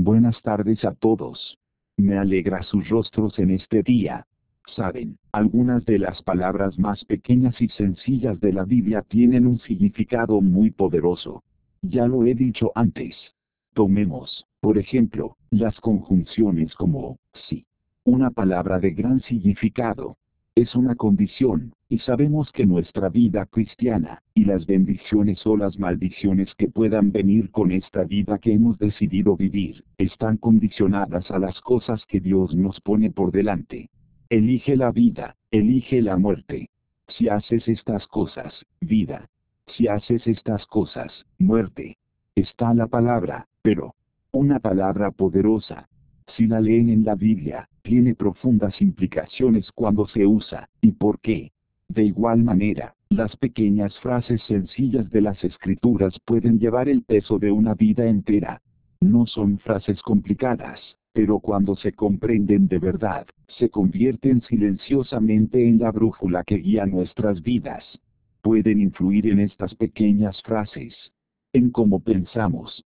Buenas tardes a todos. Me alegra sus rostros en este día. Saben, algunas de las palabras más pequeñas y sencillas de la Biblia tienen un significado muy poderoso. Ya lo he dicho antes. Tomemos, por ejemplo, las conjunciones como sí. Una palabra de gran significado. Es una condición, y sabemos que nuestra vida cristiana, y las bendiciones o las maldiciones que puedan venir con esta vida que hemos decidido vivir, están condicionadas a las cosas que Dios nos pone por delante. Elige la vida, elige la muerte. Si haces estas cosas, vida. Si haces estas cosas, muerte. Está la palabra, pero, una palabra poderosa. Si la leen en la Biblia, tiene profundas implicaciones cuando se usa, ¿y por qué? De igual manera, las pequeñas frases sencillas de las Escrituras pueden llevar el peso de una vida entera. No son frases complicadas, pero cuando se comprenden de verdad, se convierten silenciosamente en la brújula que guía nuestras vidas. Pueden influir en estas pequeñas frases. En cómo pensamos,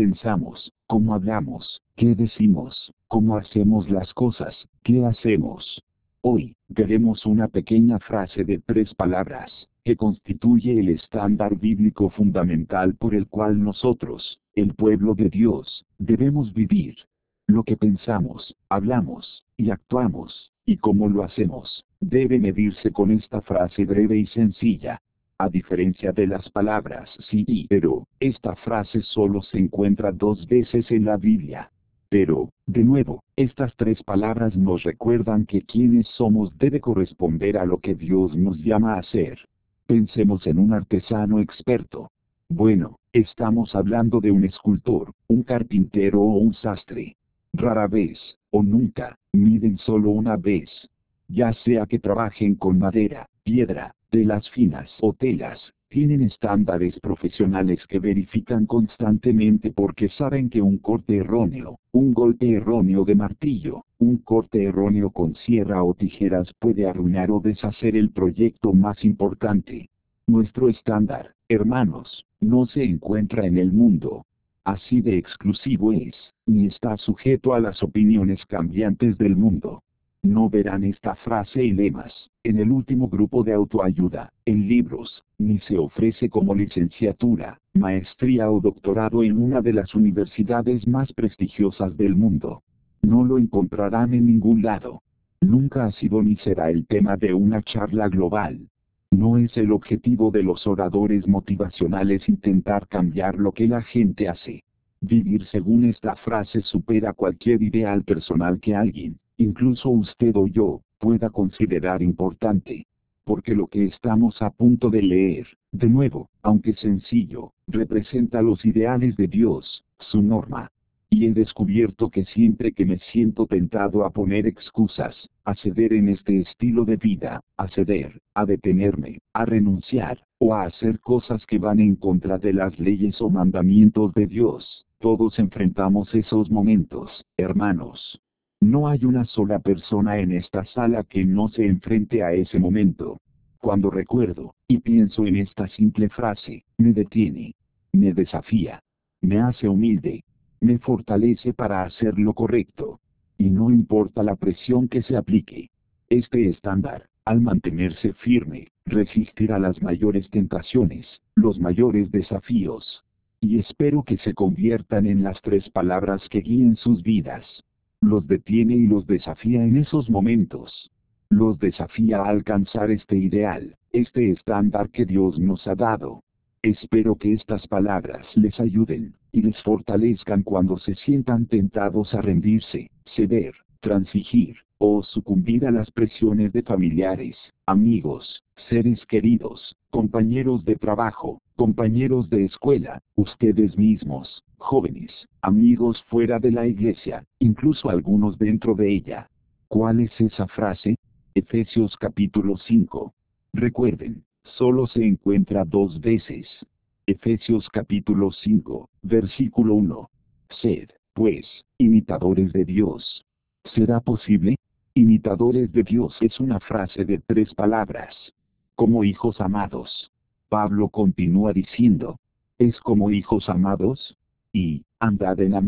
cómo hablamos, qué decimos, cómo hacemos las cosas, qué hacemos. Hoy, veremos una pequeña frase de 3 palabras, que constituye el estándar bíblico fundamental por el cual nosotros, el pueblo de Dios, debemos vivir. Lo que pensamos, hablamos, y actuamos, y cómo lo hacemos, debe medirse con esta frase breve y sencilla. A diferencia de las palabras sí y pero, esta frase solo se encuentra 2 veces en la Biblia. Pero, de nuevo, estas 3 palabras nos recuerdan que quienes somos debe corresponder a lo que Dios nos llama a hacer. Pensemos en un artesano experto. Bueno, estamos hablando de un escultor, un carpintero o un sastre. Rara vez, o nunca, miden solo una vez. Ya sea que trabajen con madera, piedra, telas finas o telas, tienen estándares profesionales que verifican constantemente porque saben que un corte erróneo, un golpe erróneo de martillo, un corte erróneo con sierra o tijeras puede arruinar o deshacer el proyecto más importante. Nuestro estándar, hermanos, no se encuentra en el mundo. Así de exclusivo es, ni está sujeto a las opiniones cambiantes del mundo. No verán esta frase y lemas, en el último grupo de autoayuda, en libros, ni se ofrece como licenciatura, maestría o doctorado en una de las universidades más prestigiosas del mundo. No lo encontrarán en ningún lado. Nunca ha sido ni será el tema de una charla global. No es el objetivo de los oradores motivacionales intentar cambiar lo que la gente hace. Vivir según esta frase supera cualquier ideal personal que alguien, incluso usted o yo, pueda considerar importante. Porque lo que estamos a punto de leer, de nuevo, aunque sencillo, representa los ideales de Dios, su norma. Y he descubierto que siempre que me siento tentado a poner excusas, a ceder en este estilo de vida, a ceder, a detenerme, a renunciar, o a hacer cosas que van en contra de las leyes o mandamientos de Dios, todos enfrentamos esos momentos, hermanos. No hay una sola persona en esta sala que no se enfrente a ese momento. Cuando recuerdo, y pienso en esta simple frase, me detiene. Me desafía. Me hace humilde. Me fortalece para hacer lo correcto. Y no importa la presión que se aplique. Este estándar, al mantenerse firme, resistirá las mayores tentaciones, los mayores desafíos. Y espero que se conviertan en las 3 palabras que guíen sus vidas. Los detiene y los desafía en esos momentos. Los desafía a alcanzar este ideal, este estándar que Dios nos ha dado. Espero que estas palabras les ayuden, y les fortalezcan cuando se sientan tentados a rendirse, ceder, transigir, o sucumbir a las presiones de familiares, amigos, seres queridos, compañeros de trabajo, compañeros de escuela, ustedes mismos, jóvenes, amigos fuera de la iglesia, incluso algunos dentro de ella. ¿Cuál es esa frase? Efesios capítulo 5. Recuerden, solo se encuentra 2 veces. Efesios capítulo 5, versículo 1. Sed, pues, imitadores de Dios. ¿Será posible? Imitadores de Dios es una frase de 3 palabras. Como hijos amados. Pablo continúa diciendo, ¿es como hijos amados? Y, andad en amor,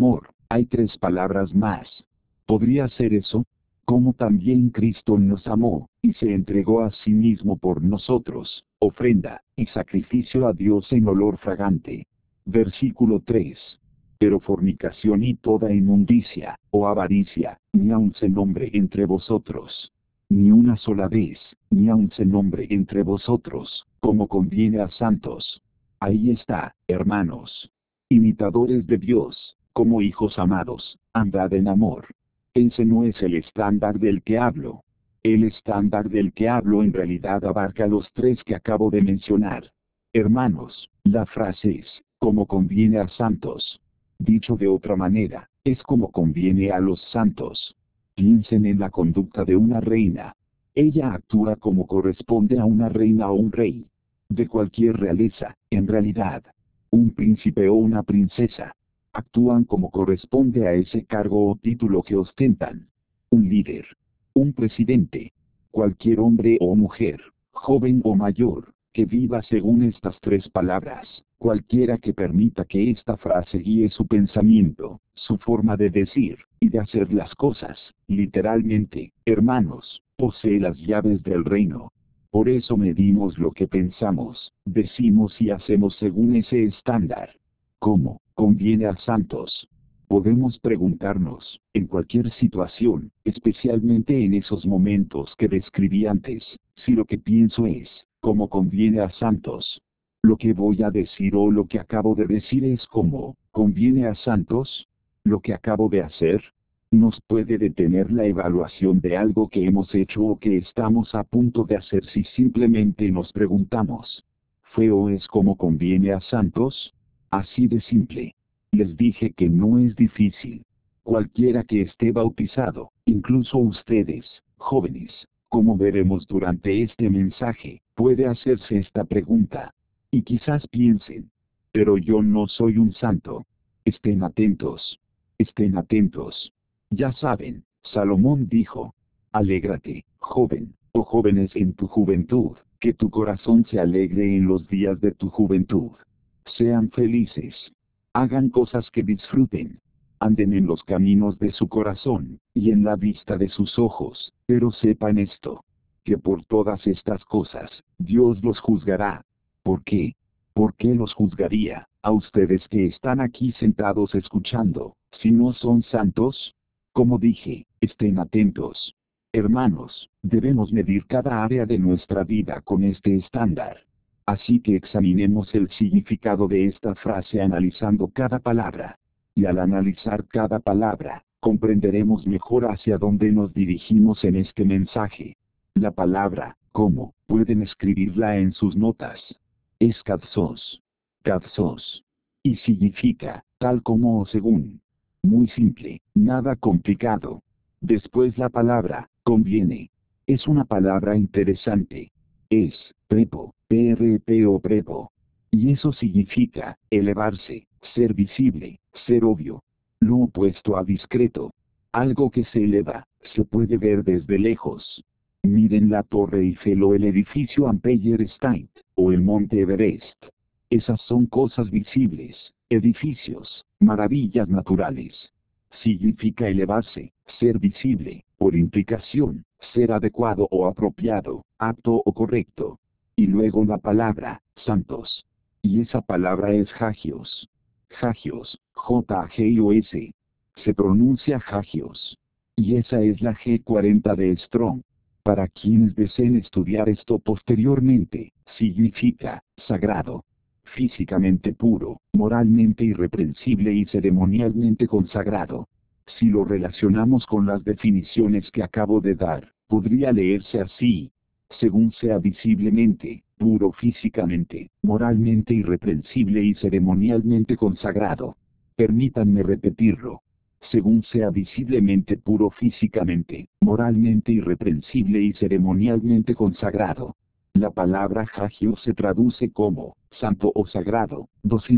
Hay 3 palabras más. ¿Podría ser eso? Como también Cristo nos amó, y se entregó a sí mismo por nosotros, ofrenda y sacrificio a Dios en olor fragante. Versículo 3. Pero fornicación y toda inmundicia, o avaricia, ni aun se nombre entre vosotros. Ni una sola vez, ni aun se nombre entre vosotros, como conviene a santos. Ahí está, hermanos. Imitadores de Dios, como hijos amados, andad en amor. Ese no es el estándar del que hablo. El estándar del que hablo en realidad abarca los 3 que acabo de mencionar. Hermanos, la frase es, como conviene a santos. Dicho de otra manera, es como conviene a los santos. Piensen en la conducta de una reina. Ella actúa como corresponde a una reina o un rey. De cualquier realeza, en realidad. Un príncipe o una princesa. Actúan como corresponde a ese cargo o título que ostentan. Un líder. Un presidente. Cualquier hombre o mujer, joven o mayor, que viva según estas 3 palabras, cualquiera que permita que esta frase guíe su pensamiento, su forma de decir, y de hacer las cosas, literalmente, hermanos, posee las llaves del reino. Por eso medimos lo que pensamos, decimos y hacemos según ese estándar. ¿Cómo conviene a santos? Podemos preguntarnos, en cualquier situación, especialmente en esos momentos que describí antes, si lo que pienso es, como conviene a santos. Lo que voy a decir o lo que acabo de decir es como, ¿conviene a santos? Lo que acabo de hacer, nos puede detener la evaluación de algo que hemos hecho o que estamos a punto de hacer si simplemente nos preguntamos, ¿fue o es como conviene a santos? Así de simple. Les dije que no es difícil. Cualquiera que esté bautizado, incluso ustedes, jóvenes, como veremos durante este mensaje, puede hacerse esta pregunta. Y quizás piensen, pero yo no soy un santo. Estén atentos. Estén atentos. Ya saben, Salomón dijo, alégrate, joven, o jóvenes en tu juventud, que tu corazón se alegre en los días de tu juventud. Sean felices. Hagan cosas que disfruten. Anden en los caminos de su corazón, y en la vista de sus ojos, pero sepan esto, que por todas estas cosas, Dios los juzgará. ¿Por qué? ¿Por qué los juzgaría, a ustedes que están aquí sentados escuchando, si no son santos? Como dije, estén atentos. Hermanos, debemos medir cada área de nuestra vida con este estándar. Así que examinemos el significado de esta frase analizando cada palabra. Y al analizar cada palabra, comprenderemos mejor hacia dónde nos dirigimos en este mensaje. La palabra, ¿cómo? Pueden escribirla en sus notas. Es kazos. Kazos. Y significa, tal como o según. Muy simple, nada complicado. Después la palabra, conviene. Es una palabra interesante. Es, prepo, PRP o prepo. Y eso significa, elevarse, ser visible, ser obvio. Lo opuesto a discreto. Algo que se eleva, se puede ver desde lejos. Miren la Torre Eiffel o el edificio Empire State, o el Monte Everest. Esas son cosas visibles, edificios, maravillas naturales. Significa elevarse, ser visible, por implicación, ser adecuado o apropiado, apto o correcto. Y luego la palabra, santos. Y esa palabra es hagios. Hagios, J-A-G-I-O-S. Se pronuncia hagios. Y esa es la G40 de Strong. Para quienes deseen estudiar esto posteriormente, significa, sagrado. Físicamente puro, moralmente irreprensible y ceremonialmente consagrado. Si lo relacionamos con las definiciones que acabo de dar, podría leerse así. Según sea visiblemente, puro físicamente, moralmente irreprensible y ceremonialmente consagrado. Permítanme repetirlo. Según sea visiblemente puro físicamente, moralmente irreprensible y ceremonialmente consagrado. La palabra hagio se traduce como santo o sagrado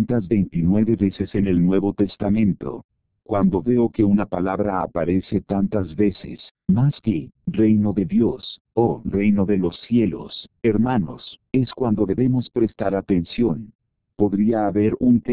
229 veces en el Nuevo Testamento. Cuando veo que una palabra aparece tantas veces, más que reino de Dios o reino de los cielos, hermanos, es cuando debemos prestar atención. Podría haber un tema,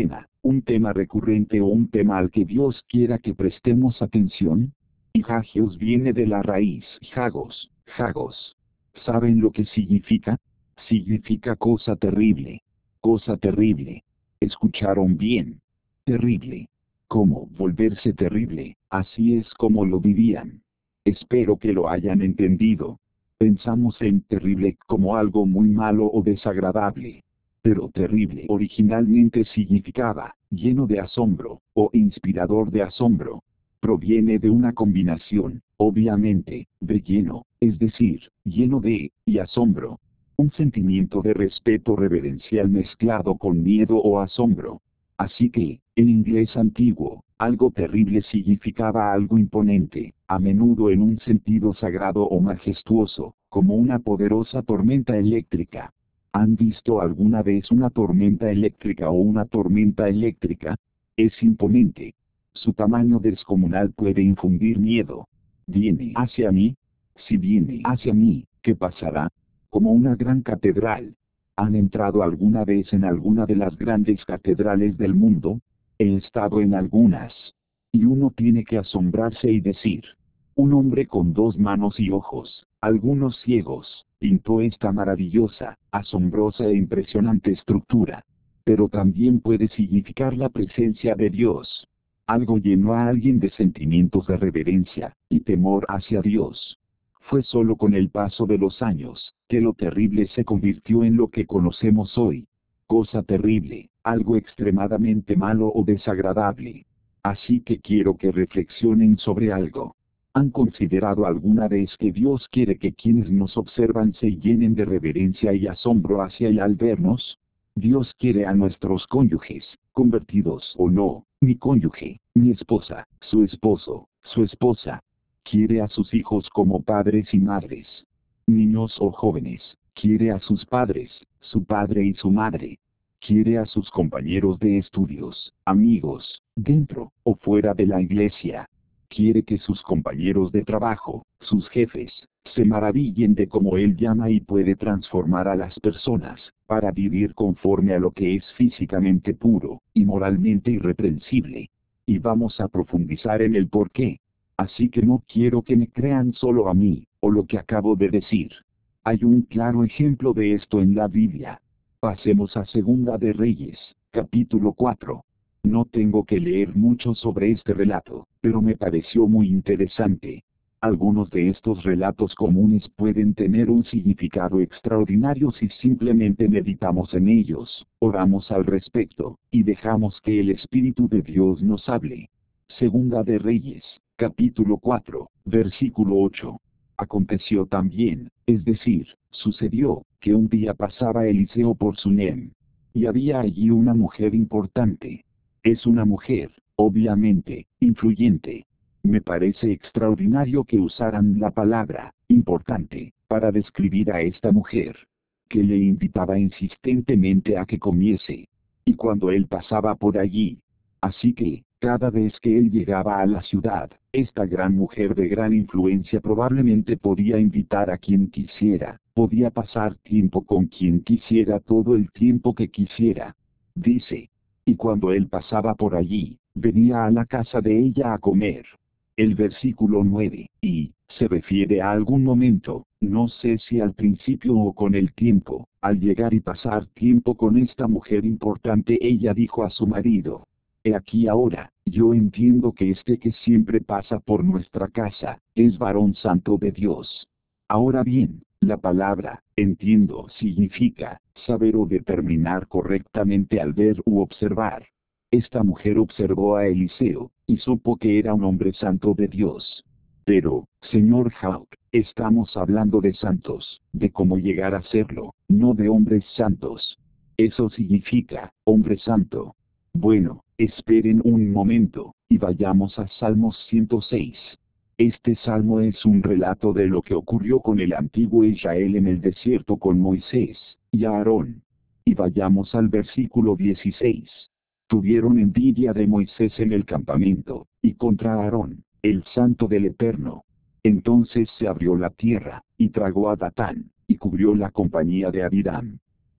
un tema recurrente o un tema al que Dios quiera que prestemos atención? Y hagios viene de la raíz hagos, hagos. ¿Saben lo que significa? Significa cosa terrible. Cosa terrible. ¿Escucharon bien? Terrible. ¿Cómo volverse terrible? Así es como lo vivían. Espero que lo hayan entendido. Pensamos en terrible como algo muy malo o desagradable. Pero terrible originalmente significaba lleno de asombro, o inspirador de asombro. Proviene de una combinación, obviamente, de lleno, es decir, lleno de, y asombro. Un sentimiento de respeto reverencial mezclado con miedo o asombro. Así que, en inglés antiguo, algo terrible significaba algo imponente, a menudo en un sentido sagrado o majestuoso, como una poderosa tormenta eléctrica. ¿Han visto alguna vez una tormenta eléctrica o una tormenta eléctrica? Es imponente. Su tamaño descomunal puede infundir miedo. ¿Viene hacia mí? Si viene hacia mí, ¿qué pasará? Como una gran catedral. ¿Han entrado alguna vez en alguna de las grandes catedrales del mundo? He estado en algunas. Y uno tiene que asombrarse y decir: un hombre con 2 manos y ojos, algunos ciegos, pintó esta maravillosa, asombrosa e impresionante estructura. Pero también puede significar la presencia de Dios. Algo llenó a alguien de sentimientos de reverencia y temor hacia Dios. Fue solo con el paso de los años que lo terrible se convirtió en lo que conocemos hoy. Cosa terrible, algo extremadamente malo o desagradable. Así que quiero que reflexionen sobre algo. ¿Han considerado alguna vez que Dios quiere que quienes nos observan se llenen de reverencia y asombro hacia Él al vernos? Dios quiere a nuestros cónyuges, convertidos o no, mi cónyuge, mi esposa, su esposo, su esposa. Quiere a sus hijos como padres y madres. Niños o jóvenes, quiere a sus padres, su padre y su madre. Quiere a sus compañeros de estudios, amigos, dentro o fuera de la iglesia. Quiere que sus compañeros de trabajo, sus jefes, se maravillen de cómo Él llama y puede transformar a las personas, para vivir conforme a lo que es físicamente puro, y moralmente irreprensible. Y vamos a profundizar en el por qué. Así que no quiero que me crean solo a mí, o lo que acabo de decir. Hay un claro ejemplo de esto en la Biblia. Pasemos a Segunda de Reyes, capítulo 4. No tengo que leer mucho sobre este relato, pero me pareció muy interesante. Algunos de estos relatos comunes pueden tener un significado extraordinario si simplemente meditamos en ellos, oramos al respecto, y dejamos que el Espíritu de Dios nos hable. Segunda de Reyes, capítulo 4, versículo 8. Aconteció también, es decir, sucedió, que un día pasaba Eliseo por Sunem. Y había allí una mujer importante. Es una mujer, obviamente, influyente. Me parece extraordinario que usaran la palabra, importante, para describir a esta mujer, que le invitaba insistentemente a que comiese. Y cuando él pasaba por allí. Así que, cada vez que él llegaba a la ciudad, esta gran mujer de gran influencia probablemente podía invitar a quien quisiera, podía pasar tiempo con quien quisiera todo el tiempo que quisiera. Dice. Y cuando él pasaba por allí, venía a la casa de ella a comer. El versículo 9, y, se refiere a algún momento, no sé si al principio o con el tiempo, al llegar y pasar tiempo con esta mujer importante, ella dijo a su marido: he aquí ahora, yo entiendo que este que siempre pasa por nuestra casa, es varón santo de Dios. Ahora bien, la palabra, entiendo, significa, saber o determinar correctamente al ver u observar. Esta mujer observó a Eliseo, y supo que era un hombre santo de Dios. Pero, señor Hawk, estamos hablando de santos, de cómo llegar a serlo, no de hombres santos. Eso significa, hombre santo. Bueno, esperen un momento, y vayamos a Salmos 106. Este salmo es un relato de lo que ocurrió con el antiguo Israel en el desierto con Moisés y Aarón. Y vayamos al versículo 16. Tuvieron envidia de Moisés en el campamento, y contra Aarón, el santo del Eterno. Entonces se abrió la tierra, y tragó a Datán, y cubrió la compañía de Abiram. Y,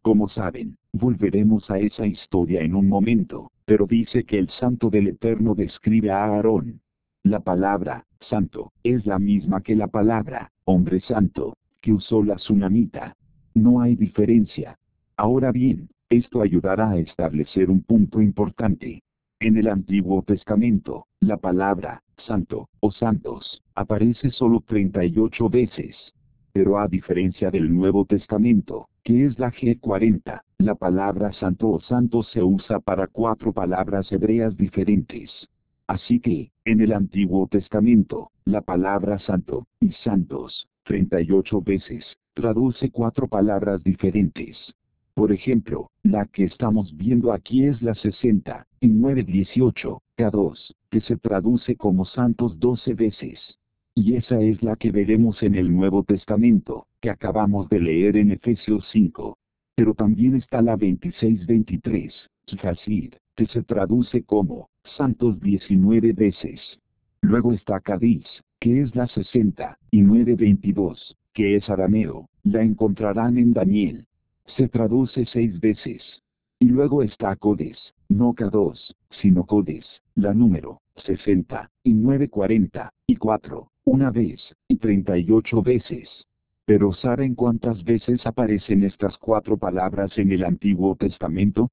Como saben, volveremos a esa historia en un momento, pero dice que el santo del Eterno describe a Aarón. La palabra, santo, es la misma que la palabra, hombre santo, que usó la tsunamita. No hay diferencia. Ahora bien, esto ayudará a establecer un punto importante. En el Antiguo Testamento, la palabra, santo, o santos, aparece solo 38 veces. Pero a diferencia del Nuevo Testamento, que es la G40, la palabra santo o santo se usa para 4 palabras hebreas diferentes. Así que, en el Antiguo Testamento, la palabra santo, y santos, 38 veces, traduce 4 palabras diferentes. Por ejemplo, la que estamos viendo aquí es la 60, y 918, K2, que se traduce como santos 12 veces. Y esa es la que veremos en el Nuevo Testamento, que acabamos de leer en Efesios 5. Pero también está la 26-23, Hasid, que se traduce como santos 19 veces. Luego está Cádiz, que es la 60, y 922, que es arameo, la encontrarán en Daniel. Se traduce 6 veces. Y luego está Codes, no K2, sino Codes, la número 60, y 940, y 4, una vez, y 38 veces. Pero ¿saben cuántas veces aparecen estas 4 palabras en el Antiguo Testamento?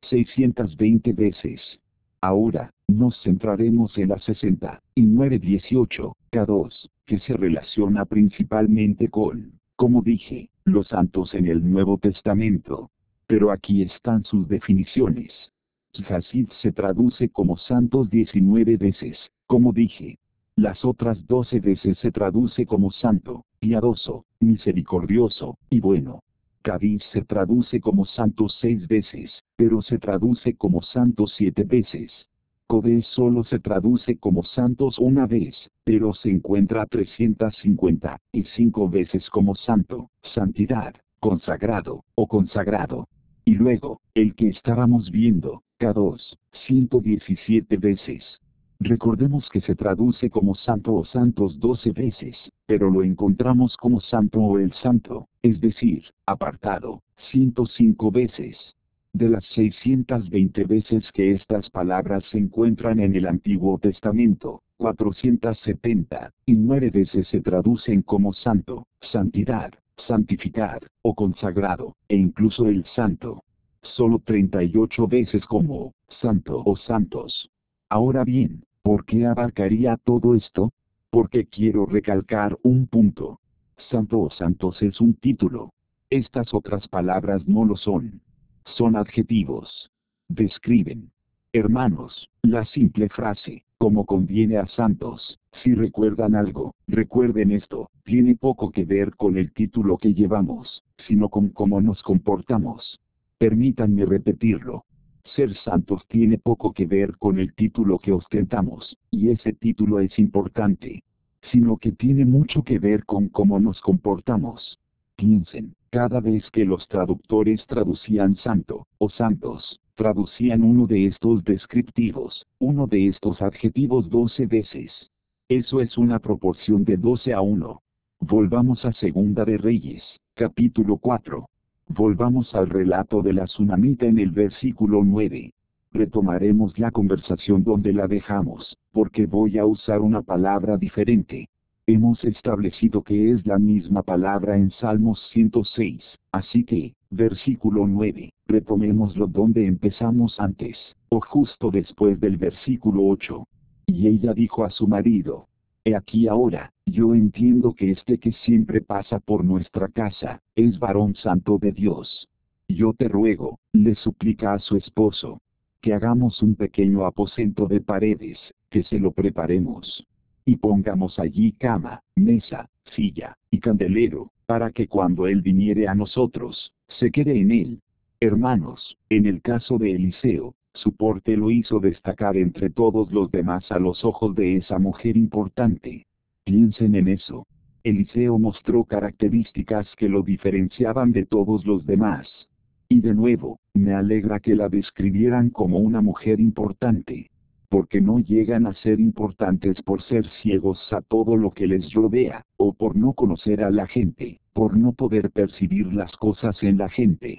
620 veces. Ahora, nos centraremos en la 60, y 918, K2, que se relaciona principalmente con, como dije, los santos en el Nuevo Testamento. Pero aquí están sus definiciones. Hasid se traduce como santos 19 veces, como dije. Las otras 12 veces se traduce como santo, piadoso, misericordioso, y bueno. Cádiz se traduce como santo 6 veces, pero se traduce como santo 7 veces. Codes solo se traduce como santos una vez, pero se encuentra 355 veces como santo, santidad, consagrado, o consagrado. Y luego, el que estábamos viendo, K2, 117 veces. Recordemos que se traduce como santo o santos 12 veces, pero lo encontramos como santo o el santo, es decir, apartado, 105 veces. De las 620 veces que estas palabras se encuentran en el Antiguo Testamento, 470, y 9 veces se traducen como santo, santidad, santificar, o consagrado, e incluso el santo. Solo 38 veces como santo o santos. Ahora bien, ¿por qué abarcaría todo esto? Porque quiero recalcar un punto. Santo o santos es un título. Estas otras palabras no lo son. Son adjetivos. Describen. Hermanos, la simple frase, como conviene a santos, si recuerdan algo, recuerden esto, tiene poco que ver con el título que llevamos, sino con cómo nos comportamos. Permítanme repetirlo. Ser santos tiene poco que ver con el título que ostentamos, y ese título es importante, sino que tiene mucho que ver con cómo nos comportamos. Piensen, cada vez que los traductores traducían santo, o santos, traducían uno de estos descriptivos, uno de estos adjetivos 12 veces. Eso es una proporción de 12 a 1. Volvamos a Segunda de Reyes, capítulo 4. Volvamos al relato de la tsunamita en el versículo 9. Retomaremos la conversación donde la dejamos, porque voy a usar una palabra diferente. Hemos establecido que es la misma palabra en Salmos 106, así que, versículo 9, retomémoslo donde empezamos antes, o justo después del versículo 8. Y ella dijo a su marido: He aquí ahora, yo entiendo que este que siempre pasa por nuestra casa, es varón santo de Dios. Yo te ruego, le suplica a su esposo, que hagamos un pequeño aposento de paredes, que se lo preparemos. Y pongamos allí cama, mesa, silla, y candelero, para que cuando él viniere a nosotros, se quede en él. Hermanos, en el caso de Eliseo, su porte lo hizo destacar entre todos los demás a los ojos de esa mujer importante. Piensen en eso. Eliseo mostró características que lo diferenciaban de todos los demás. Y de nuevo, me alegra que la describieran como una mujer importante. Porque no llegan a ser importantes por ser ciegos a todo lo que les rodea, o por no conocer a la gente, por no poder percibir las cosas en la gente.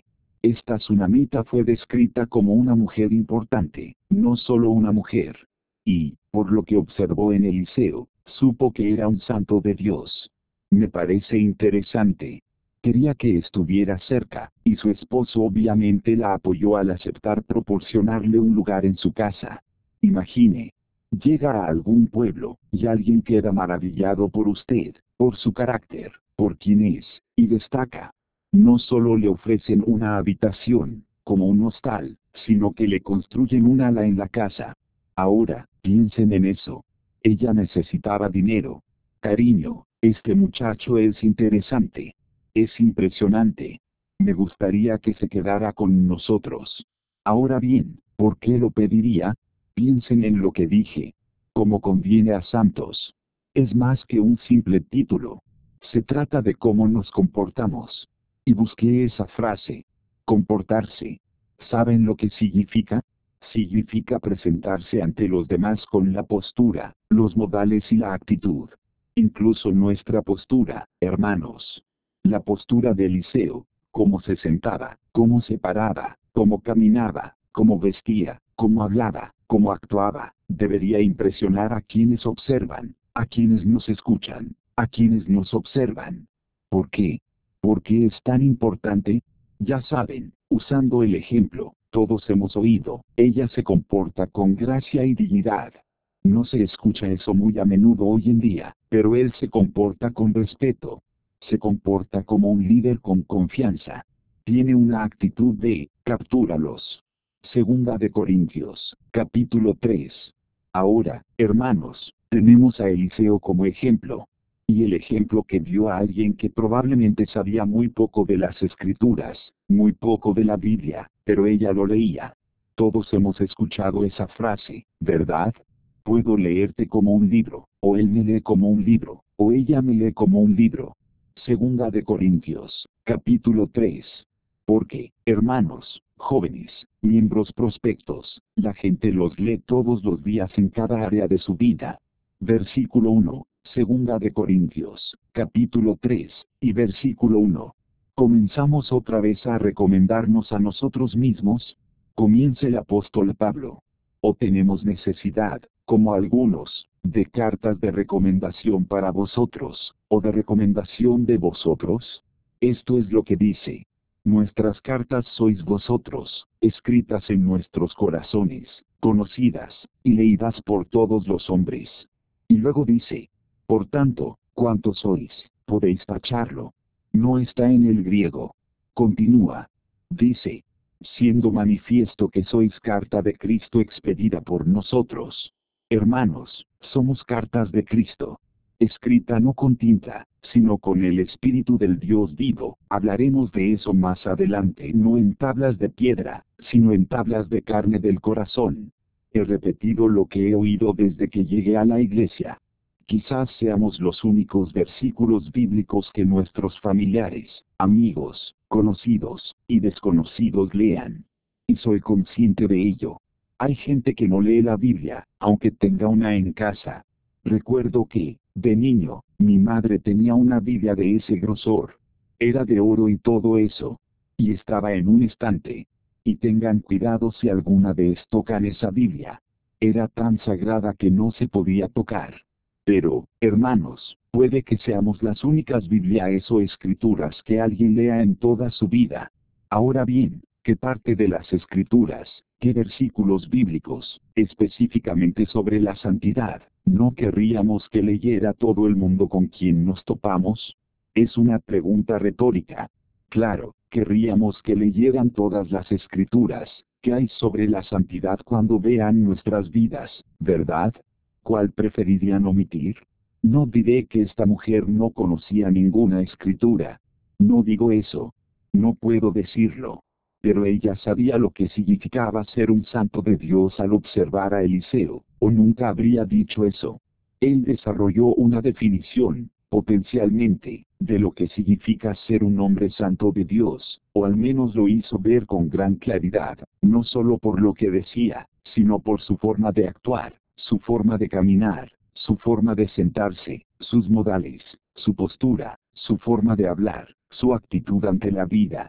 Esta tsunamita fue descrita como una mujer importante, no solo una mujer. Y, por lo que observó en Eliseo, supo que era un santo de Dios. Me parece interesante. Quería que estuviera cerca, y su esposo obviamente la apoyó al aceptar proporcionarle un lugar en su casa. Imagine. Llega a algún pueblo, y alguien queda maravillado por usted, por su carácter, por quién es, y destaca. No solo le ofrecen una habitación, como un hostal, sino que le construyen un ala en la casa. Ahora, piensen en eso. Ella necesitaba dinero. Cariño, este muchacho es interesante. Es impresionante. Me gustaría que se quedara con nosotros. Ahora bien, ¿por qué lo pediría? Piensen en lo que dije. Como conviene a santos. Es más que un simple título. Se trata de cómo nos comportamos. Y busqué esa frase. Comportarse. ¿Saben lo que significa? Significa presentarse ante los demás con la postura, los modales y la actitud. Incluso nuestra postura, hermanos. La postura de Eliseo, cómo se sentaba, cómo se paraba, cómo caminaba, cómo vestía, cómo hablaba, cómo actuaba, debería impresionar a quienes observan, a quienes nos escuchan, a quienes nos observan. ¿Por qué? ¿Por qué es tan importante? Ya saben, usando el ejemplo, todos hemos oído, ella se comporta con gracia y dignidad. No se escucha eso muy a menudo hoy en día, pero él se comporta con respeto. Se comporta como un líder con confianza. Tiene una actitud de, captúralos. Segunda de Corintios, capítulo 3. Ahora, hermanos, tenemos a Eliseo como ejemplo. Y el ejemplo que dio a alguien que probablemente sabía muy poco de las escrituras, muy poco de la Biblia, pero ella lo leía. Todos hemos escuchado esa frase, ¿verdad? Puedo leerte como un libro, o él me lee como un libro, o ella me lee como un libro. Segunda de Corintios, capítulo 3. Porque, hermanos, jóvenes, miembros prospectos, la gente los lee todos los días en cada área de su vida. Versículo 1, Segunda de Corintios, capítulo 3, y versículo 1. Comenzamos otra vez a recomendarnos a nosotros mismos. Comienza el apóstol Pablo. O tenemos necesidad, como algunos, de cartas de recomendación para vosotros, o de recomendación de vosotros. Esto es lo que dice. Nuestras cartas sois vosotros, escritas en nuestros corazones, conocidas, y leídas por todos los hombres. Y luego dice, por tanto, ¿cuántos sois? Podéis tacharlo. No está en el griego. Continúa. Dice, siendo manifiesto que sois carta de Cristo expedida por nosotros. Hermanos, somos cartas de Cristo. Escrita no con tinta, sino con el Espíritu del Dios vivo. Hablaremos de eso más adelante. No en tablas de piedra, sino en tablas de carne del corazón. He repetido lo que he oído desde que llegué a la iglesia. Quizás seamos los únicos versículos bíblicos que nuestros familiares, amigos, conocidos y desconocidos lean. Y soy consciente de ello. Hay gente que no lee la Biblia, aunque tenga una en casa. Recuerdo que, de niño, mi madre tenía una Biblia de ese grosor. Era de oro y todo eso. Y estaba en un estante. Y tengan cuidado si alguna vez tocan esa Biblia. Era tan sagrada que no se podía tocar. Pero, hermanos, puede que seamos las únicas Biblias o escrituras que alguien lea en toda su vida. Ahora bien, ¿qué parte de las escrituras, qué versículos bíblicos, específicamente sobre la santidad, no querríamos que leyera todo el mundo con quien nos topamos? Es una pregunta retórica. Claro, querríamos que leyeran todas las escrituras que hay sobre la santidad cuando vean nuestras vidas, ¿verdad? ¿Cuál preferirían omitir? No diré que esta mujer no conocía ninguna escritura. No digo eso. No puedo decirlo. Pero ella sabía lo que significaba ser un santo de Dios al observar a Eliseo, o nunca habría dicho eso. Él desarrolló una definición, potencialmente, de lo que significa ser un hombre santo de Dios, o al menos lo hizo ver con gran claridad, no solo por lo que decía, sino por su forma de actuar, su forma de caminar, su forma de sentarse, sus modales, su postura, su forma de hablar, su actitud ante la vida.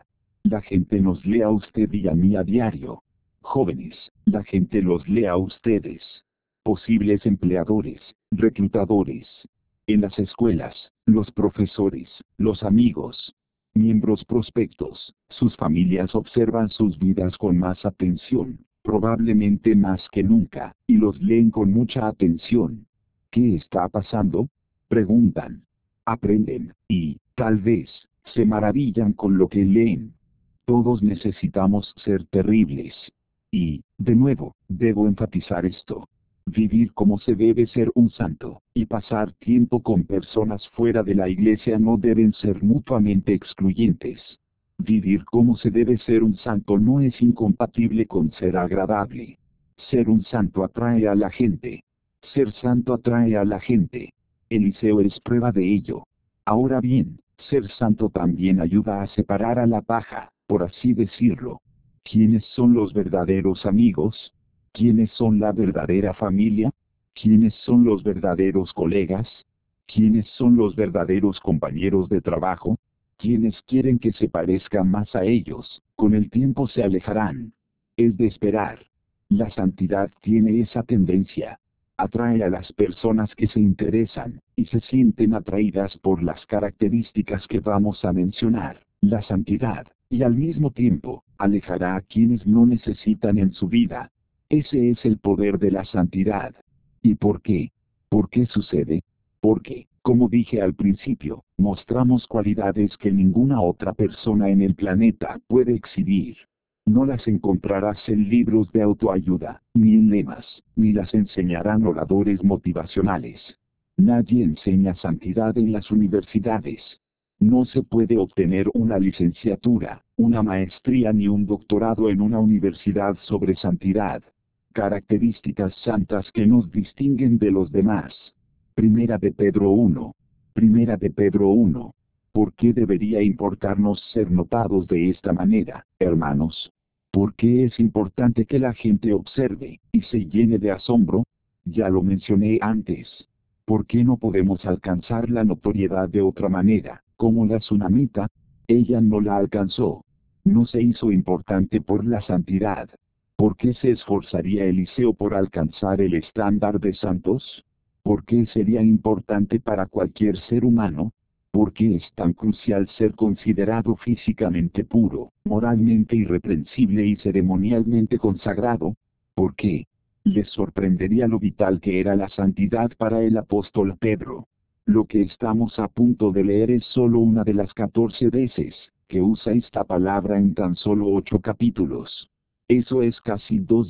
La gente nos lee a usted y a mí a diario. Jóvenes, la gente los lee a ustedes. Posibles empleadores, reclutadores. En las escuelas, los profesores, los amigos, miembros prospectos, sus familias observan sus vidas con más atención, probablemente más que nunca, y los leen con mucha atención. ¿Qué está pasando? Preguntan. Aprenden, y, tal vez, se maravillan con lo que leen. Todos necesitamos ser terribles. Y, de nuevo, debo enfatizar esto. Vivir como se debe ser un santo, y pasar tiempo con personas fuera de la iglesia no deben ser mutuamente excluyentes. Vivir como se debe ser un santo no es incompatible con ser agradable. Ser un santo atrae a la gente. Ser santo atrae a la gente. Eliseo es prueba de ello. Ahora bien, ser santo también ayuda a separar a la paja, por así decirlo. ¿Quiénes son los verdaderos amigos? ¿Quiénes son la verdadera familia? ¿Quiénes son los verdaderos colegas? ¿Quiénes son los verdaderos compañeros de trabajo? Quienes quieren que se parezca más a ellos, con el tiempo se alejarán. Es de esperar. La santidad tiene esa tendencia. Atrae a las personas que se interesan, y se sienten atraídas por las características que vamos a mencionar, la santidad, y al mismo tiempo, alejará a quienes no necesitan en su vida. Ese es el poder de la santidad. ¿Y por qué? ¿Por qué sucede? Porque, como dije al principio, mostramos cualidades que ninguna otra persona en el planeta puede exhibir. No las encontrarás en libros de autoayuda, ni en lemas, ni las enseñarán oradores motivacionales. Nadie enseña santidad en las universidades. No se puede obtener una licenciatura, una maestría ni un doctorado en una universidad sobre santidad. Características santas que nos distinguen de los demás. Primera de Pedro 1. Primera de Pedro 1. ¿Por qué debería importarnos ser notados de esta manera, hermanos? ¿Por qué es importante que la gente observe, y se llene de asombro? Ya lo mencioné antes. ¿Por qué no podemos alcanzar la notoriedad de otra manera, como la tsunamita? Ella no la alcanzó. No se hizo importante por la santidad. ¿Por qué se esforzaría Eliseo por alcanzar el estándar de santos? ¿Por qué sería importante para cualquier ser humano? ¿Por qué es tan crucial ser considerado físicamente puro, moralmente irreprensible y ceremonialmente consagrado? ¿Por qué? Les sorprendería lo vital que era la santidad para el apóstol Pedro. Lo que estamos a punto de leer es solo una de las 14 veces que usa esta palabra en tan solo 8 capítulos. Eso es casi 2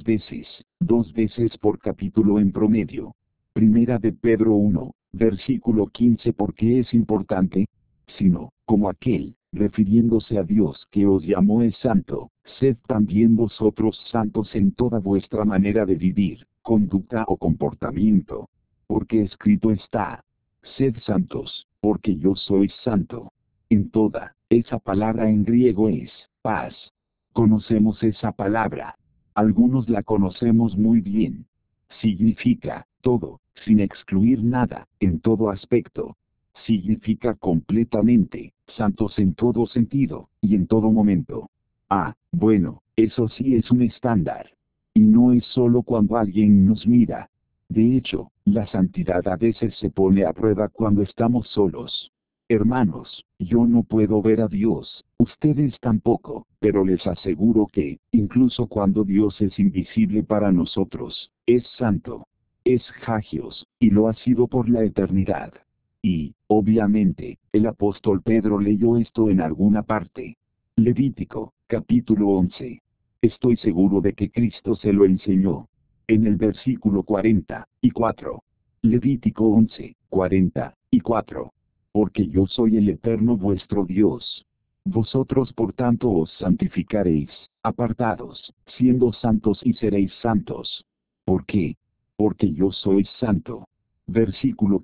veces por capítulo en promedio. Primera de Pedro 1, versículo 15. ¿Por qué es importante? Sino, como aquel, refiriéndose a Dios que os llamó es santo, sed también vosotros santos en toda vuestra manera de vivir, conducta o comportamiento. Porque escrito está, sed santos, porque yo soy santo. En toda, esa palabra en griego es, paz. Conocemos esa palabra. Algunos la conocemos muy bien. Significa, todo, sin excluir nada, en todo aspecto. Significa completamente, santos en todo sentido, y en todo momento. Ah, bueno, eso sí es un estándar. Y no es solo cuando alguien nos mira. De hecho, la santidad a veces se pone a prueba cuando estamos solos. Hermanos, yo no puedo ver a Dios, ustedes tampoco, pero les aseguro que, incluso cuando Dios es invisible para nosotros, es santo. Es Hagios, y lo ha sido por la eternidad. Y, obviamente, el apóstol Pedro leyó esto en alguna parte. Levítico, capítulo 11. Estoy seguro de que Cristo se lo enseñó. En el versículo 44. Levítico 11, 44. Porque yo soy el eterno vuestro Dios. Vosotros por tanto os santificaréis, apartados, siendo santos y seréis santos. ¿Por qué? Porque yo soy santo. Versículo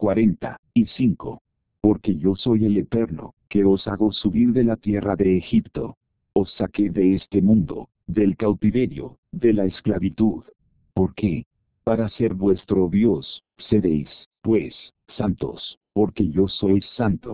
45. Porque yo soy el eterno, que os hago subir de la tierra de Egipto. Os saqué de este mundo, del cautiverio, de la esclavitud. ¿Por qué? Para ser vuestro Dios, seréis, pues, santos, porque yo soy santo.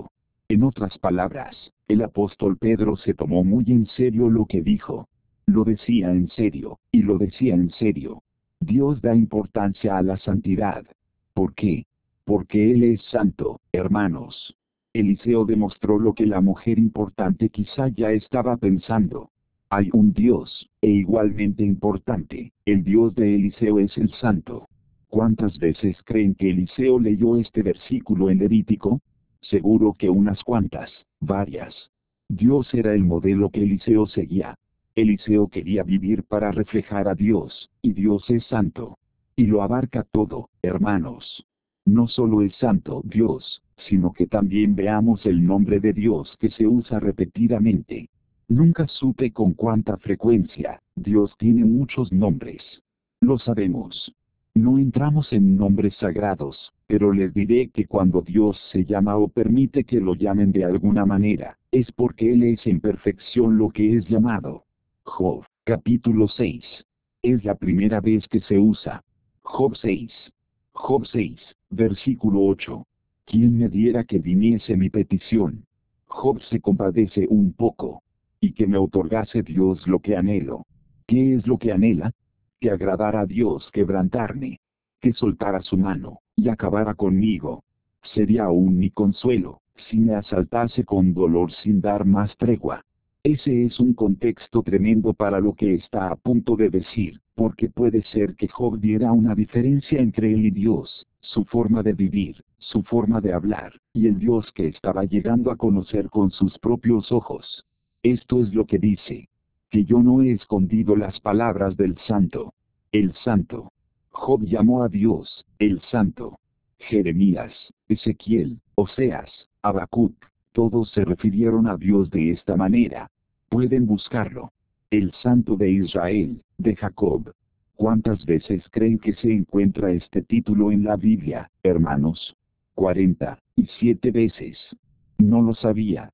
En otras palabras, el apóstol Pedro se tomó muy en serio lo que dijo. Lo decía en serio, y lo decía en serio. Dios da importancia a la santidad. ¿Por qué? Porque Él es santo, hermanos. Eliseo demostró lo que la mujer importante quizá ya estaba pensando. Hay un Dios, e igualmente importante, el Dios de Eliseo es el santo. ¿Cuántas veces creen que Eliseo leyó este versículo en Levítico? Seguro que unas cuantas, varias. Dios era el modelo que Eliseo seguía. Eliseo quería vivir para reflejar a Dios, y Dios es santo. Y lo abarca todo, hermanos. No solo es santo Dios, sino que también veamos el nombre de Dios que se usa repetidamente. Nunca supe con cuánta frecuencia. Dios tiene muchos nombres. Lo sabemos. No entramos en nombres sagrados, pero les diré que cuando Dios se llama o permite que lo llamen de alguna manera, es porque Él es en perfección lo que es llamado. Job, capítulo 6. Es la primera vez que se usa. Job 6. Job 6, versículo 8. ¿Quién me diera que viniese mi petición? Job se compadece un poco. Y que me otorgase Dios lo que anhelo. ¿Qué es lo que anhela? Que agradara a Dios quebrantarme. Que soltara su mano, y acabara conmigo. Sería aún mi consuelo, si me asaltase con dolor sin dar más tregua. Ese es un contexto tremendo para lo que está a punto de decir, porque puede ser que Job diera una diferencia entre él y Dios, su forma de vivir, su forma de hablar, y el Dios que estaba llegando a conocer con sus propios ojos. Esto es lo que dice. Que yo no he escondido las palabras del santo. El santo. Job llamó a Dios, el santo. Jeremías, Ezequiel, Oseas, Habacuc, todos se refirieron a Dios de esta manera. Pueden buscarlo. El santo de Israel, de Jacob. ¿Cuántas veces creen que se encuentra este título en la Biblia, hermanos? 47 veces. No lo sabía.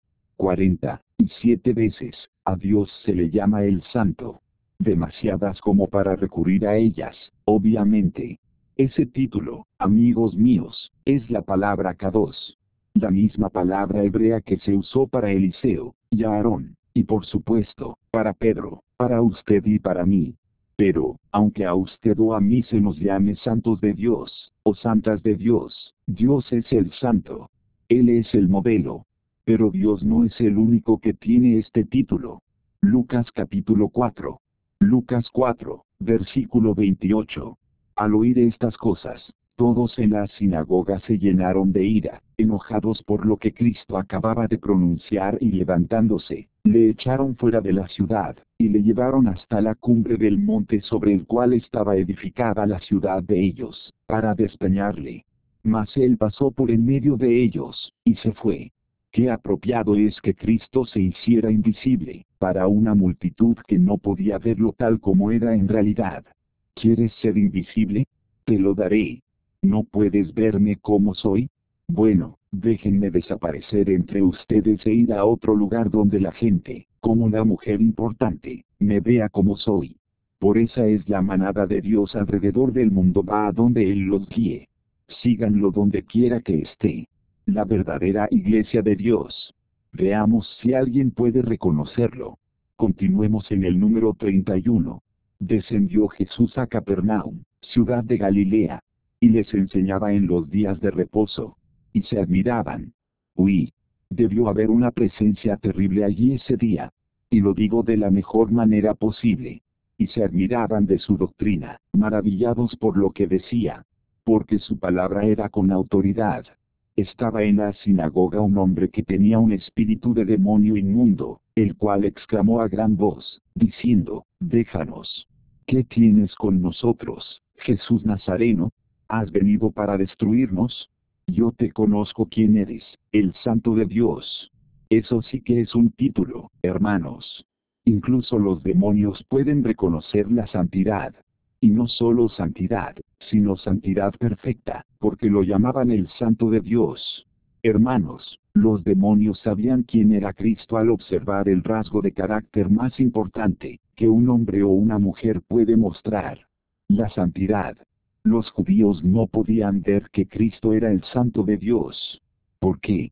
47 veces, a Dios se le llama el santo. Demasiadas como para recurrir a ellas, obviamente. Ese título, amigos míos, es la palabra Kadosh. La misma palabra hebrea que se usó para Eliseo, y Aarón, y por supuesto, para Pedro, para usted y para mí. Pero, aunque a usted o a mí se nos llame santos de Dios, o santas de Dios, Dios es el santo. Él es el modelo. Pero Dios no es el único que tiene este título. Lucas capítulo 4. Lucas 4, versículo 28. Al oír estas cosas, todos en la sinagoga se llenaron de ira, enojados por lo que Cristo acababa de pronunciar y levantándose, le echaron fuera de la ciudad, y le llevaron hasta la cumbre del monte sobre el cual estaba edificada la ciudad de ellos, para despeñarle. Mas él pasó por en medio de ellos, y se fue. Qué apropiado es que Cristo se hiciera invisible, para una multitud que no podía verlo tal como era en realidad. ¿Quieres ser invisible? Te lo daré. ¿No puedes verme como soy? Bueno, déjenme desaparecer entre ustedes e ir a otro lugar donde la gente, como la mujer importante, me vea como soy. Por esa es la manada de Dios alrededor del mundo, va a donde Él los guíe. Síganlo donde quiera que esté. La verdadera iglesia de Dios. Veamos si alguien puede reconocerlo. Continuemos en el número 31. Descendió Jesús a Capernaum, ciudad de Galilea, y les enseñaba en los días de reposo. Y se admiraban. Uy, debió haber una presencia terrible allí ese día. Y lo digo de la mejor manera posible. Y se admiraban de su doctrina, maravillados por lo que decía. Porque su palabra era con autoridad. Estaba en la sinagoga un hombre que tenía un espíritu de demonio inmundo, el cual exclamó a gran voz, diciendo, déjanos. ¿Qué tienes con nosotros, Jesús Nazareno? ¿Has venido para destruirnos? Yo te conozco quién eres, el Santo de Dios. Eso sí que es un título, hermanos. Incluso los demonios pueden reconocer la santidad. Y no solo santidad, sino santidad perfecta, porque lo llamaban el Santo de Dios. Hermanos, los demonios sabían quién era Cristo al observar el rasgo de carácter más importante que un hombre o una mujer puede mostrar: la santidad. Los judíos no podían ver que Cristo era el Santo de Dios. ¿Por qué?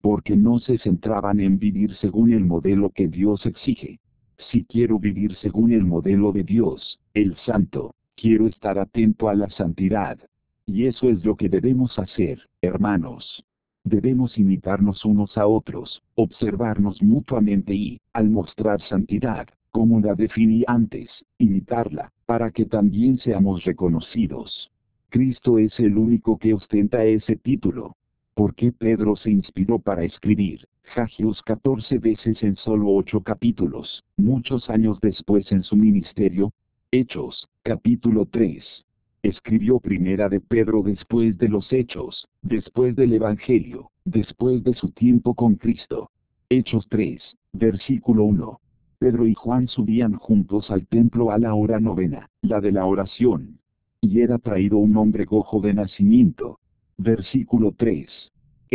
porque no se centraban en vivir según el modelo que Dios exige. Si quiero vivir según el modelo de Dios, el Santo, quiero estar atento a la santidad. Y eso es lo que debemos hacer, hermanos. Debemos imitarnos unos a otros, observarnos mutuamente y, al mostrar santidad, como la definí antes, imitarla, para que también seamos reconocidos. Cristo es el único que ostenta ese título. ¿Por qué Pedro se inspiró para escribir Hagios 14 veces en solo 8 capítulos, muchos años después en su ministerio? Hechos, capítulo 3. Escribió Primera de Pedro después de los Hechos, después del Evangelio, después de su tiempo con Cristo. Hechos 3, versículo 1. Pedro y Juan subían juntos al templo a la hora novena, la de la oración. Y era traído un hombre cojo de nacimiento. Versículo 3.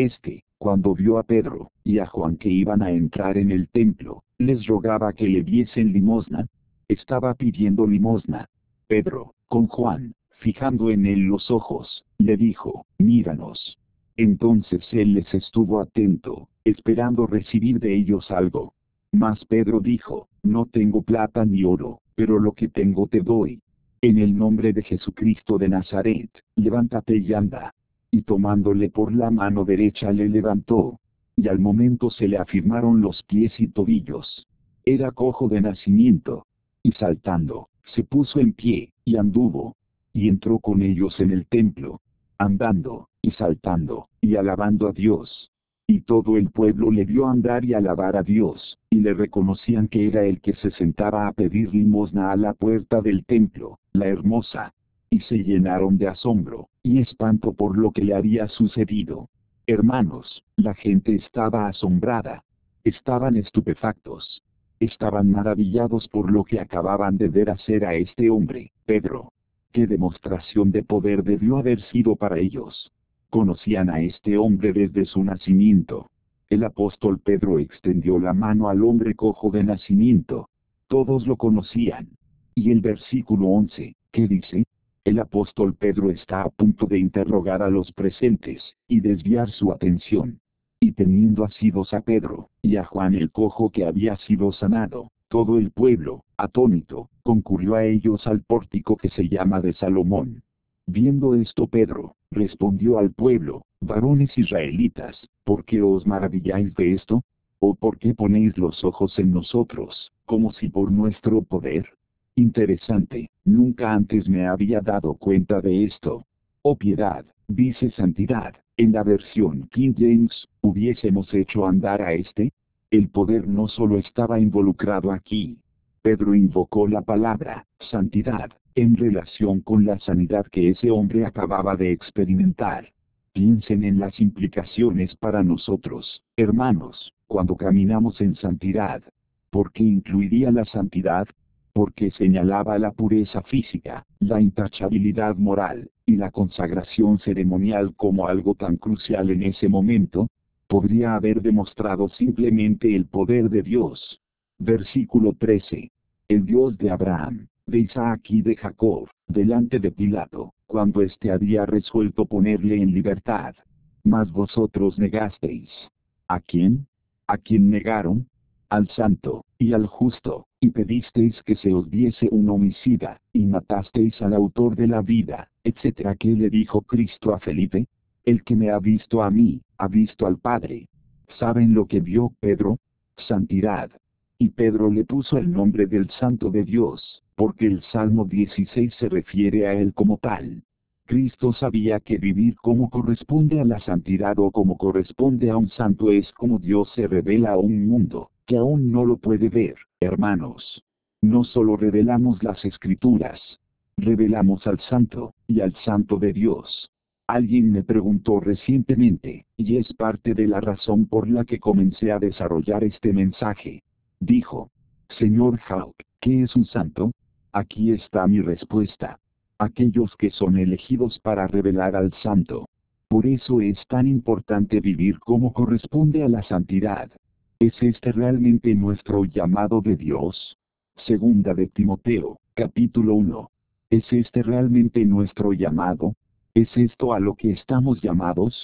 Cuando vio a Pedro y a Juan que iban a entrar en el templo, les rogaba que le diesen limosna. Estaba pidiendo limosna. Pedro, con Juan, fijando en él los ojos, le dijo, míranos. Entonces él les estuvo atento, esperando recibir de ellos algo. Mas Pedro dijo, no tengo plata ni oro, pero lo que tengo te doy. En el nombre de Jesucristo de Nazaret, levántate y anda. Y tomándole por la mano derecha le levantó. Y al momento se le afirmaron los pies y tobillos. Era cojo de nacimiento. Y saltando, se puso en pie, y anduvo. Y entró con ellos en el templo. Andando, y saltando, y alabando a Dios. Y todo el pueblo le vio andar y alabar a Dios, y le reconocían que era el que se sentaba a pedir limosna a la puerta del templo, la hermosa. Y se llenaron de asombro y espanto por lo que le había sucedido. Hermanos, la gente estaba asombrada. Estaban estupefactos. Estaban maravillados por lo que acababan de ver hacer a este hombre, Pedro. ¿Qué demostración de poder debió haber sido para ellos? Conocían a este hombre desde su nacimiento. El apóstol Pedro extendió la mano al hombre cojo de nacimiento. Todos lo conocían. Y el versículo 11, ¿qué dice? El apóstol Pedro está a punto de interrogar a los presentes, y desviar su atención. Y teniendo asidos a Pedro, y a Juan el cojo que había sido sanado, todo el pueblo, atónito, concurrió a ellos al pórtico que se llama de Salomón. Viendo esto Pedro, respondió al pueblo, varones israelitas, ¿por qué os maravilláis de esto? ¿O por qué ponéis los ojos en nosotros, como si por nuestro poder? Interesante, nunca antes me había dado cuenta de esto. Oh piedad, dice santidad, en la versión King James, ¿hubiésemos hecho andar a este? El poder no solo estaba involucrado aquí. Pedro invocó la palabra, santidad, en relación con la sanidad que ese hombre acababa de experimentar. Piensen en las implicaciones para nosotros, hermanos, cuando caminamos en santidad. ¿Por qué incluiría la santidad? Porque señalaba la pureza física, la intachabilidad moral, y la consagración ceremonial como algo tan crucial en ese momento. Podría haber demostrado simplemente el poder de Dios. Versículo 13. El Dios de Abraham, de Isaac y de Jacob, delante de Pilato, cuando éste había resuelto ponerle en libertad. Mas vosotros negasteis. ¿A quién? ¿A quién negaron? Al santo, y al justo, y pedisteis que se os diese un homicida, y matasteis al autor de la vida, etc. ¿Qué le dijo Cristo a Felipe? El que me ha visto a mí, ha visto al Padre. ¿Saben lo que vio Pedro? Santidad. Y Pedro le puso el nombre del Santo de Dios, porque el Salmo 16 se refiere a él como tal. Cristo sabía que vivir como corresponde a la santidad o como corresponde a un santo es como Dios se revela a un mundo que aún no lo puede ver, hermanos. No solo revelamos las Escrituras, revelamos al Santo, y al Santo de Dios. Alguien me preguntó recientemente, y es parte de la razón por la que comencé a desarrollar este mensaje. Dijo, Señor Hawk, ¿qué es un santo? Aquí está mi respuesta. Aquellos que son elegidos para revelar al Santo. Por eso es tan importante vivir como corresponde a la santidad. ¿Es este realmente nuestro llamado de Dios? Segunda de Timoteo, capítulo 1. ¿Es este realmente nuestro llamado? ¿Es esto a lo que estamos llamados?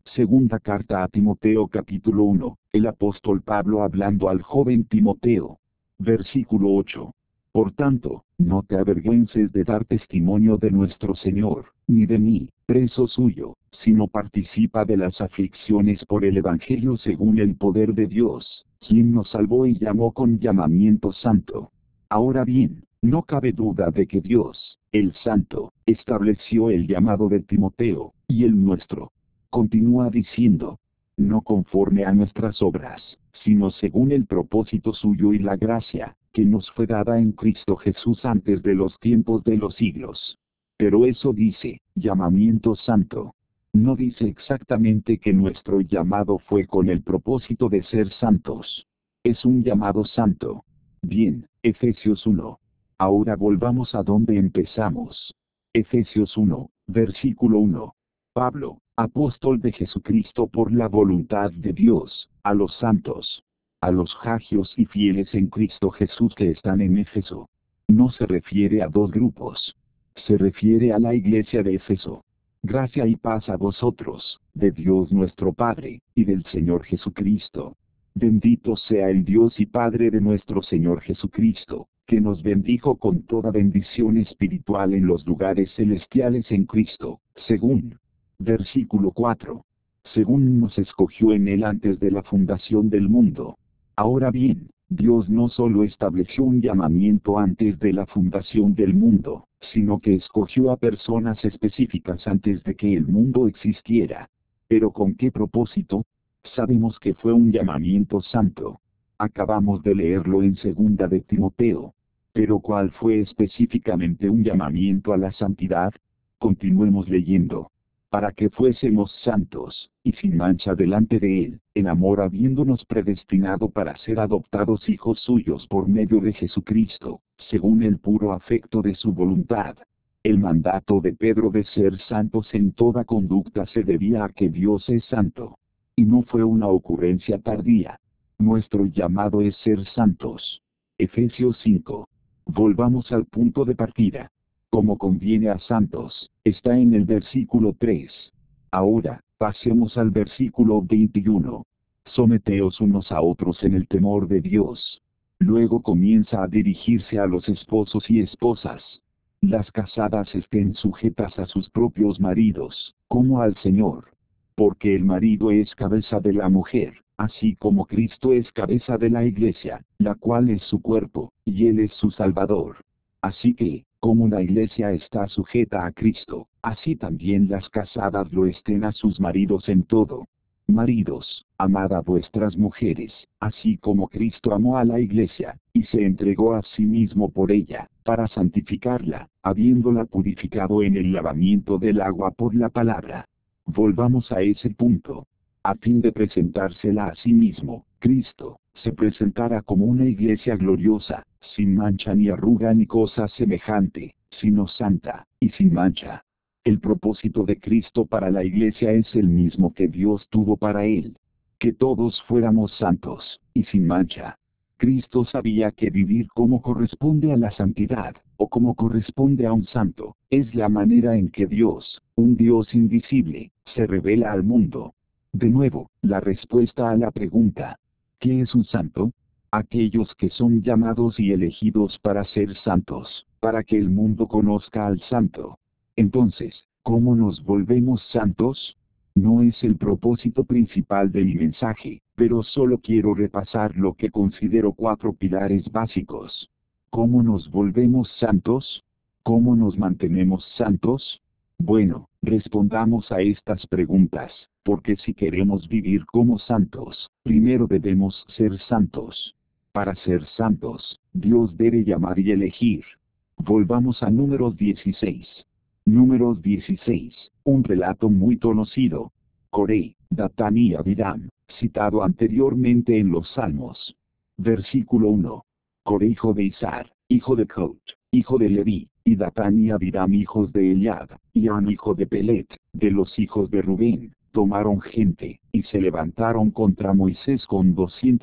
Segunda carta a Timoteo capítulo 1, el apóstol Pablo hablando al joven Timoteo. Versículo 8. Por tanto, no te avergüences de dar testimonio de nuestro Señor, ni de mí, preso suyo, sino participa de las aflicciones por el Evangelio según el poder de Dios, quien nos salvó y llamó con llamamiento santo. Ahora bien, no cabe duda de que Dios, el Santo, estableció el llamado de Timoteo, y el nuestro. Continúa diciendo, no conforme a nuestras obras, sino según el propósito suyo y la gracia, que nos fue dada en Cristo Jesús antes de los tiempos de los siglos. Pero eso dice, llamamiento santo. No dice exactamente que nuestro llamado fue con el propósito de ser santos. Es un llamado santo. Bien, Efesios 1. Ahora volvamos a donde empezamos. Efesios 1, versículo 1. Pablo, apóstol de Jesucristo por la voluntad de Dios, a los santos, a los hagios y fieles en Cristo Jesús que están en Éfeso. No se refiere a dos grupos. Se refiere a la iglesia de Éfeso. Gracia y paz a vosotros, de Dios nuestro Padre, y del Señor Jesucristo. Bendito sea el Dios y Padre de nuestro Señor Jesucristo, que nos bendijo con toda bendición espiritual en los lugares celestiales en Cristo, según. Versículo 4. Según nos escogió en él antes de la fundación del mundo. Ahora bien, Dios no solo estableció un llamamiento antes de la fundación del mundo, sino que escogió a personas específicas antes de que el mundo existiera. ¿Pero con qué propósito? Sabemos que fue un llamamiento santo. Acabamos de leerlo en segunda de Timoteo. Pero ¿cuál fue específicamente un llamamiento a la santidad? Continuemos leyendo. Para que fuésemos santos, y sin mancha delante de Él, en amor habiéndonos predestinado para ser adoptados hijos suyos por medio de Jesucristo, según el puro afecto de su voluntad. El mandato de Pedro de ser santos en toda conducta se debía a que Dios es santo. Y no fue una ocurrencia tardía. Nuestro llamado es ser santos. Efesios 5. Volvamos al punto de partida. Como conviene a santos, está en el versículo 3. Ahora, pasemos al versículo 21. Someteos unos a otros en el temor de Dios. Luego comienza a dirigirse a los esposos y esposas. Las casadas estén sujetas a sus propios maridos, como al Señor. Porque el marido es cabeza de la mujer, así como Cristo es cabeza de la iglesia, la cual es su cuerpo, y Él es su Salvador. Así que, como la iglesia está sujeta a Cristo, así también las casadas lo estén a sus maridos en todo. Maridos, amad a vuestras mujeres, así como Cristo amó a la iglesia, y se entregó a sí mismo por ella, para santificarla, habiéndola purificado en el lavamiento del agua por la palabra. Volvamos a ese punto. A fin de presentársela a sí mismo, Cristo se presentara como una iglesia gloriosa, sin mancha ni arruga ni cosa semejante, sino santa, y sin mancha. El propósito de Cristo para la iglesia es el mismo que Dios tuvo para él. Que todos fuéramos santos, y sin mancha. Cristo sabía que vivir como corresponde a la santidad, o como corresponde a un santo, es la manera en que Dios, un Dios invisible, se revela al mundo. De nuevo, la respuesta a la pregunta, ¿qué es un santo? Aquellos que son llamados y elegidos para ser santos, para que el mundo conozca al santo. Entonces, ¿cómo nos volvemos santos? No es el propósito principal de mi mensaje, pero solo quiero repasar lo que considero 4 pilares básicos. ¿Cómo nos volvemos santos? ¿Cómo nos mantenemos santos? Bueno, respondamos a estas preguntas, porque si queremos vivir como santos, primero debemos ser santos. Para ser santos, Dios debe llamar y elegir. Volvamos a Números 16. Números 16, un relato muy conocido. Coré, Datán y Abiram, citado anteriormente en los Salmos. Versículo 1. Coré hijo de Izar, hijo de Coat, hijo de Leví, y Datán y Abiram hijos de Eliab, y An hijo de Pelet, de los hijos de Rubén, tomaron gente, y se levantaron contra Moisés con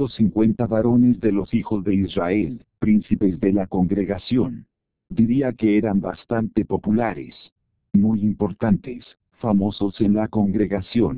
250 varones de los hijos de Israel, príncipes de la congregación. Diría que eran bastante populares, muy importantes, famosos en la congregación.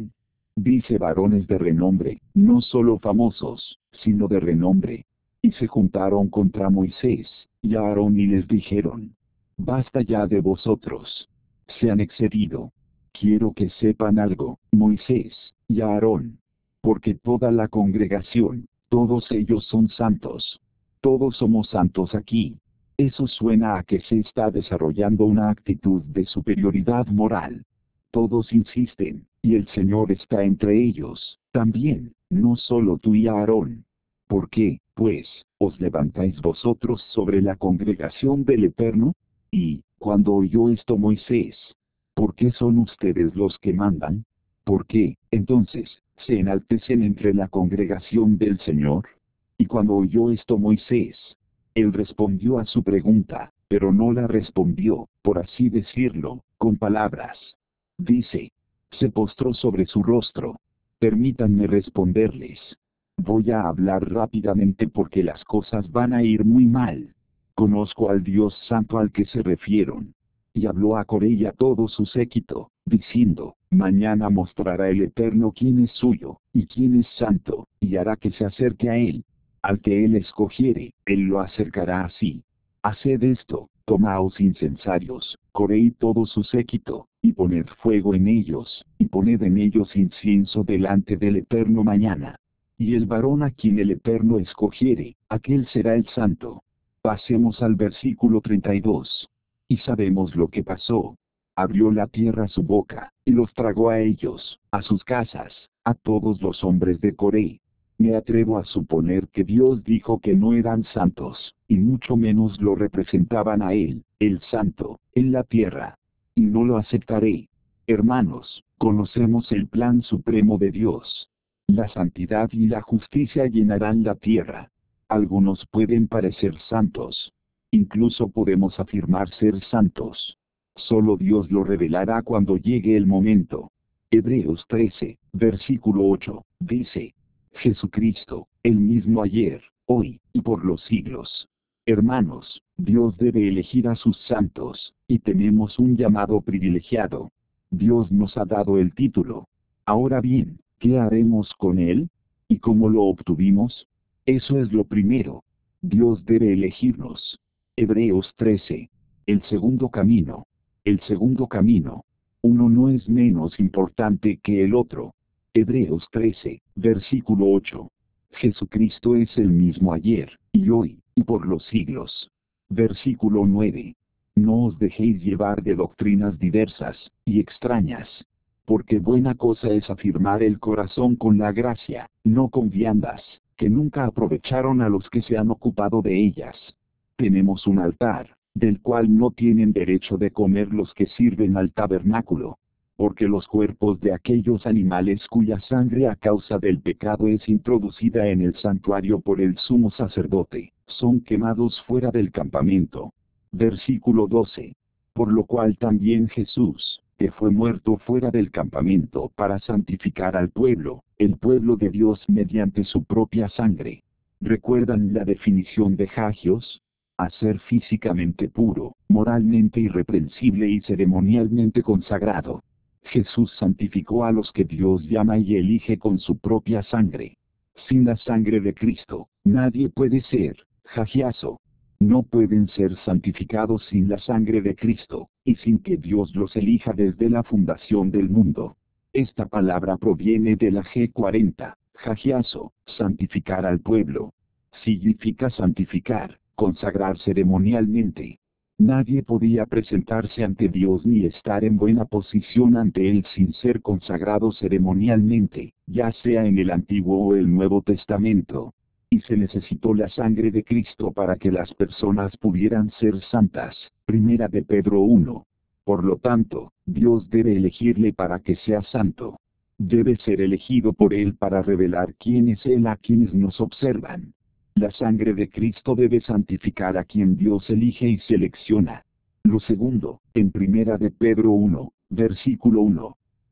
Dice varones de renombre, no solo famosos, sino de renombre. Y se juntaron contra Moisés y Aarón y les dijeron: Basta ya de vosotros. Se han excedido. Quiero que sepan algo, Moisés y Aarón. Porque toda la congregación, todos ellos son santos. Todos somos santos aquí. Eso suena a que se está desarrollando una actitud de superioridad moral. Todos insisten, y el Señor está entre ellos, también, no solo tú y Aarón. ¿Por qué, pues, os levantáis vosotros sobre la congregación del Eterno? Y, cuando oyó esto Moisés: ¿Por qué son ustedes los que mandan? ¿Por qué, entonces, se enaltecen entre la congregación del Señor? Y cuando oyó esto Moisés, él respondió a su pregunta, pero no la respondió, por así decirlo, con palabras. Dice: se postró sobre su rostro. Permítanme responderles. Voy a hablar rápidamente porque las cosas van a ir muy mal. Conozco al Dios santo al que se refieren. Y habló a Coré y a todo su séquito, diciendo: mañana mostrará el Eterno quién es suyo, y quién es santo, y hará que se acerque a él. Al que él escogiere, él lo acercará así. Haced esto: tomaos incensarios, Coré y todo su séquito, y poned fuego en ellos, y poned en ellos incienso delante del Eterno mañana. Y el varón a quien el Eterno escogiere, aquel será el santo. Pasemos al versículo 32. Y sabemos lo que pasó. Abrió la tierra su boca, y los tragó a ellos, a sus casas, a todos los hombres de Coré. Me atrevo a suponer que Dios dijo que no eran santos, y mucho menos lo representaban a Él, el santo, en la tierra. Y no lo aceptaré. Hermanos, conocemos el plan supremo de Dios. La santidad y la justicia llenarán la tierra. Algunos pueden parecer santos. Incluso podemos afirmar ser santos. Solo Dios lo revelará cuando llegue el momento. Hebreos 13, versículo 8, dice: Jesucristo, el mismo ayer, hoy, y por los siglos. Hermanos, Dios debe elegir a sus santos, y tenemos un llamado privilegiado. Dios nos ha dado el título. Ahora bien, ¿qué haremos con él? ¿Y cómo lo obtuvimos? Eso es lo primero. Dios debe elegirnos. Hebreos 13. El segundo camino. El segundo camino. Uno no es menos importante que el otro. Hebreos 13, versículo 8. Jesucristo es el mismo ayer, y hoy, y por los siglos. Versículo 9. No os dejéis llevar de doctrinas diversas, y extrañas. Porque buena cosa es afirmar el corazón con la gracia, no con viandas, que nunca aprovecharon a los que se han ocupado de ellas. Tenemos un altar, del cual no tienen derecho de comer los que sirven al tabernáculo. Porque los cuerpos de aquellos animales cuya sangre a causa del pecado es introducida en el santuario por el sumo sacerdote, son quemados fuera del campamento. Versículo 12. Por lo cual también Jesús, que fue muerto fuera del campamento para santificar al pueblo, el pueblo de Dios mediante su propia sangre. ¿Recuerdan la definición de Hagios? A ser físicamente puro, moralmente irreprensible y ceremonialmente consagrado. Jesús santificó a los que Dios llama y elige con su propia sangre. Sin la sangre de Cristo, nadie puede ser hagiaso. No pueden ser santificados sin la sangre de Cristo, y sin que Dios los elija desde la fundación del mundo. Esta palabra proviene de la G40, hagiaso, santificar al pueblo. Significa santificar, consagrar ceremonialmente. Nadie podía presentarse ante Dios ni estar en buena posición ante Él sin ser consagrado ceremonialmente, ya sea en el Antiguo o el Nuevo Testamento. Y se necesitó la sangre de Cristo para que las personas pudieran ser santas. Primera de Pedro 1. Por lo tanto, Dios debe elegirle para que sea santo. Debe ser elegido por Él para revelar quién es Él a quienes nos observan. La sangre de Cristo debe santificar a quien Dios elige y selecciona. Lo segundo, en Primera de Pedro 1, versículo 1.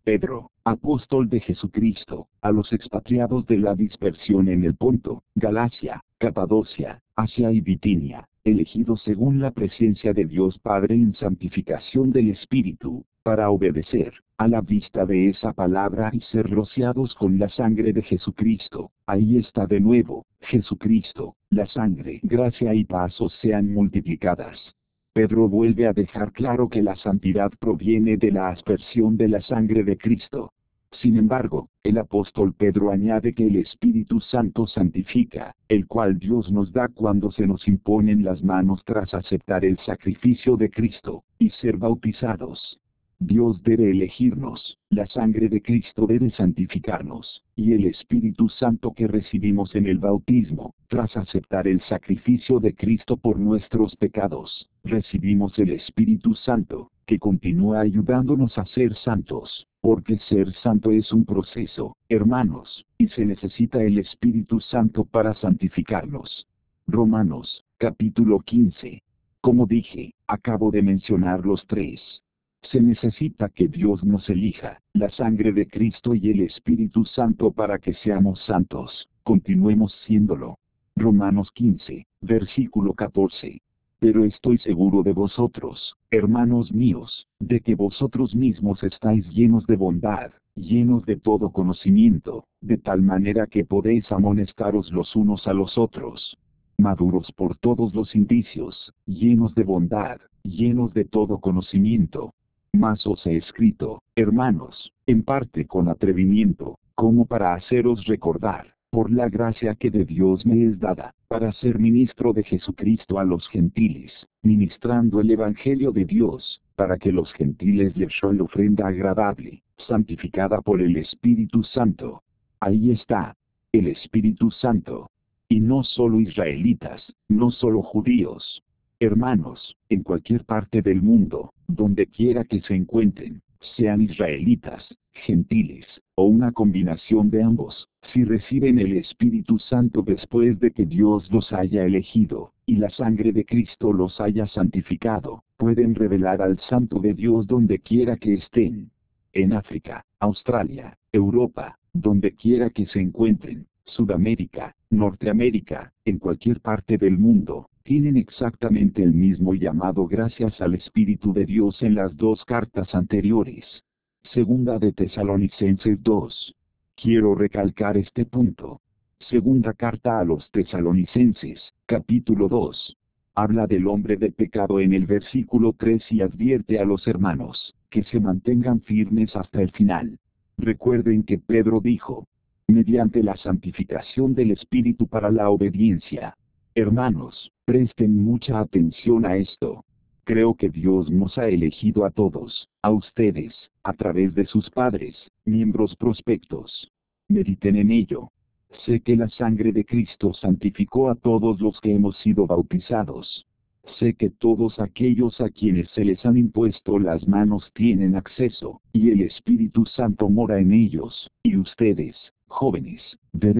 Pedro, apóstol de Jesucristo, a los expatriados de la dispersión en el Ponto, Galacia, Capadocia, Asia y Bitinia, elegidos según la presencia de Dios Padre en santificación del Espíritu, para obedecer, a la vista de esa palabra y ser rociados con la sangre de Jesucristo. Ahí está de nuevo, Jesucristo, la sangre. Gracia y paz os sean multiplicadas. Pedro vuelve a dejar claro que la santidad proviene de la aspersión de la sangre de Cristo. Sin embargo, el apóstol Pedro añade que el Espíritu Santo santifica, el cual Dios nos da cuando se nos imponen las manos tras aceptar el sacrificio de Cristo, y ser bautizados. Dios debe elegirnos, la sangre de Cristo debe santificarnos, y el Espíritu Santo que recibimos en el bautismo, tras aceptar el sacrificio de Cristo por nuestros pecados, recibimos el Espíritu Santo, que continúa ayudándonos a ser santos, porque ser santo es un proceso, hermanos, y se necesita el Espíritu Santo para santificarnos. Romanos, capítulo 15. Como dije, acabo de mencionar los tres. Se necesita que Dios nos elija, la sangre de Cristo y el Espíritu Santo para que seamos santos, continuemos siéndolo. Romanos 15, versículo 14. Pero estoy seguro de vosotros, hermanos míos, de que vosotros mismos estáis llenos de bondad, llenos de todo conocimiento, de tal manera que podéis amonestaros los unos a los otros. Maduros por todos los indicios, llenos de bondad, llenos de todo conocimiento. Mas os he escrito, hermanos, en parte con atrevimiento, como para haceros recordar, por la gracia que de Dios me es dada, para ser ministro de Jesucristo a los gentiles, ministrando el Evangelio de Dios, para que los gentiles lleven ofrenda agradable, santificada por el Espíritu Santo. Ahí está, el Espíritu Santo. Y no solo israelitas, no solo judíos. Hermanos, en cualquier parte del mundo, donde quiera que se encuentren, sean israelitas, gentiles, o una combinación de ambos, si reciben el Espíritu Santo después de que Dios los haya elegido, y la sangre de Cristo los haya santificado, pueden revelar al Santo de Dios donde quiera que estén. En África, Australia, Europa, donde quiera que se encuentren, Sudamérica, Norteamérica, en cualquier parte del mundo, tienen exactamente el mismo llamado gracias al Espíritu de Dios en las dos cartas anteriores. Segunda de Tesalonicenses 2. Quiero recalcar este punto. Segunda carta a los Tesalonicenses, capítulo 2. Habla del hombre de pecado en el versículo 3 y advierte a los hermanos, que se mantengan firmes hasta el final. Recuerden que Pedro dijo, mediante la santificación del Espíritu para la obediencia. Hermanos, presten mucha atención a esto. Creo que Dios nos ha elegido a todos, a ustedes, a través de sus padres, miembros prospectos. Mediten en ello. Sé que la sangre de Cristo santificó a todos los que hemos sido bautizados. Sé que todos aquellos a quienes se les han impuesto las manos tienen acceso, y el Espíritu Santo mora en ellos, y ustedes, jóvenes,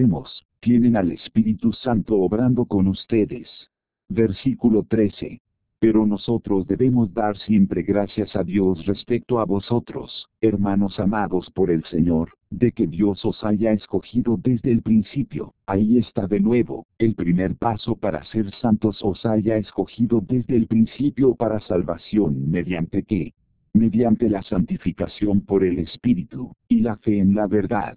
tienen al Espíritu Santo obrando con ustedes. Versículo 13. Pero nosotros debemos dar siempre gracias a Dios respecto a vosotros, hermanos amados por el Señor, de que Dios os haya escogido desde el principio. Ahí está de nuevo, el primer paso para ser santos os haya escogido desde el principio para salvación. ¿Mediante qué? Mediante la santificación por el Espíritu, y la fe en la verdad.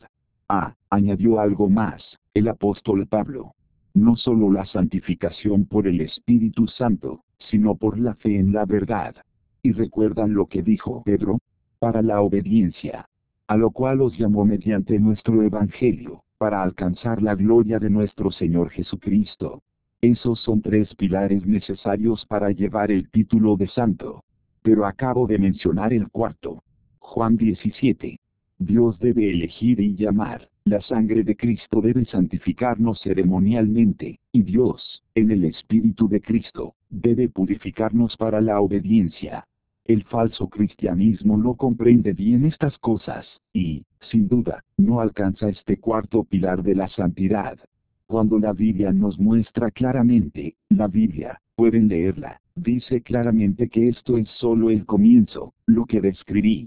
Añadió algo más, el apóstol Pablo. No solo la santificación por el Espíritu Santo, sino por la fe en la verdad. ¿Y recuerdan lo que dijo Pedro? Para la obediencia. A lo cual os llamó mediante nuestro Evangelio, para alcanzar la gloria de nuestro Señor Jesucristo. Esos son tres pilares necesarios para llevar el título de santo. Pero acabo de mencionar el cuarto. Juan 17. Dios debe elegir y llamar, la sangre de Cristo debe santificarnos ceremonialmente, y Dios, en el Espíritu de Cristo, debe purificarnos para la obediencia. El falso cristianismo no comprende bien estas cosas, y, sin duda, no alcanza este cuarto pilar de la santidad. Cuando la Biblia nos muestra claramente, la Biblia, pueden leerla, dice claramente que esto es solo el comienzo, lo que describí.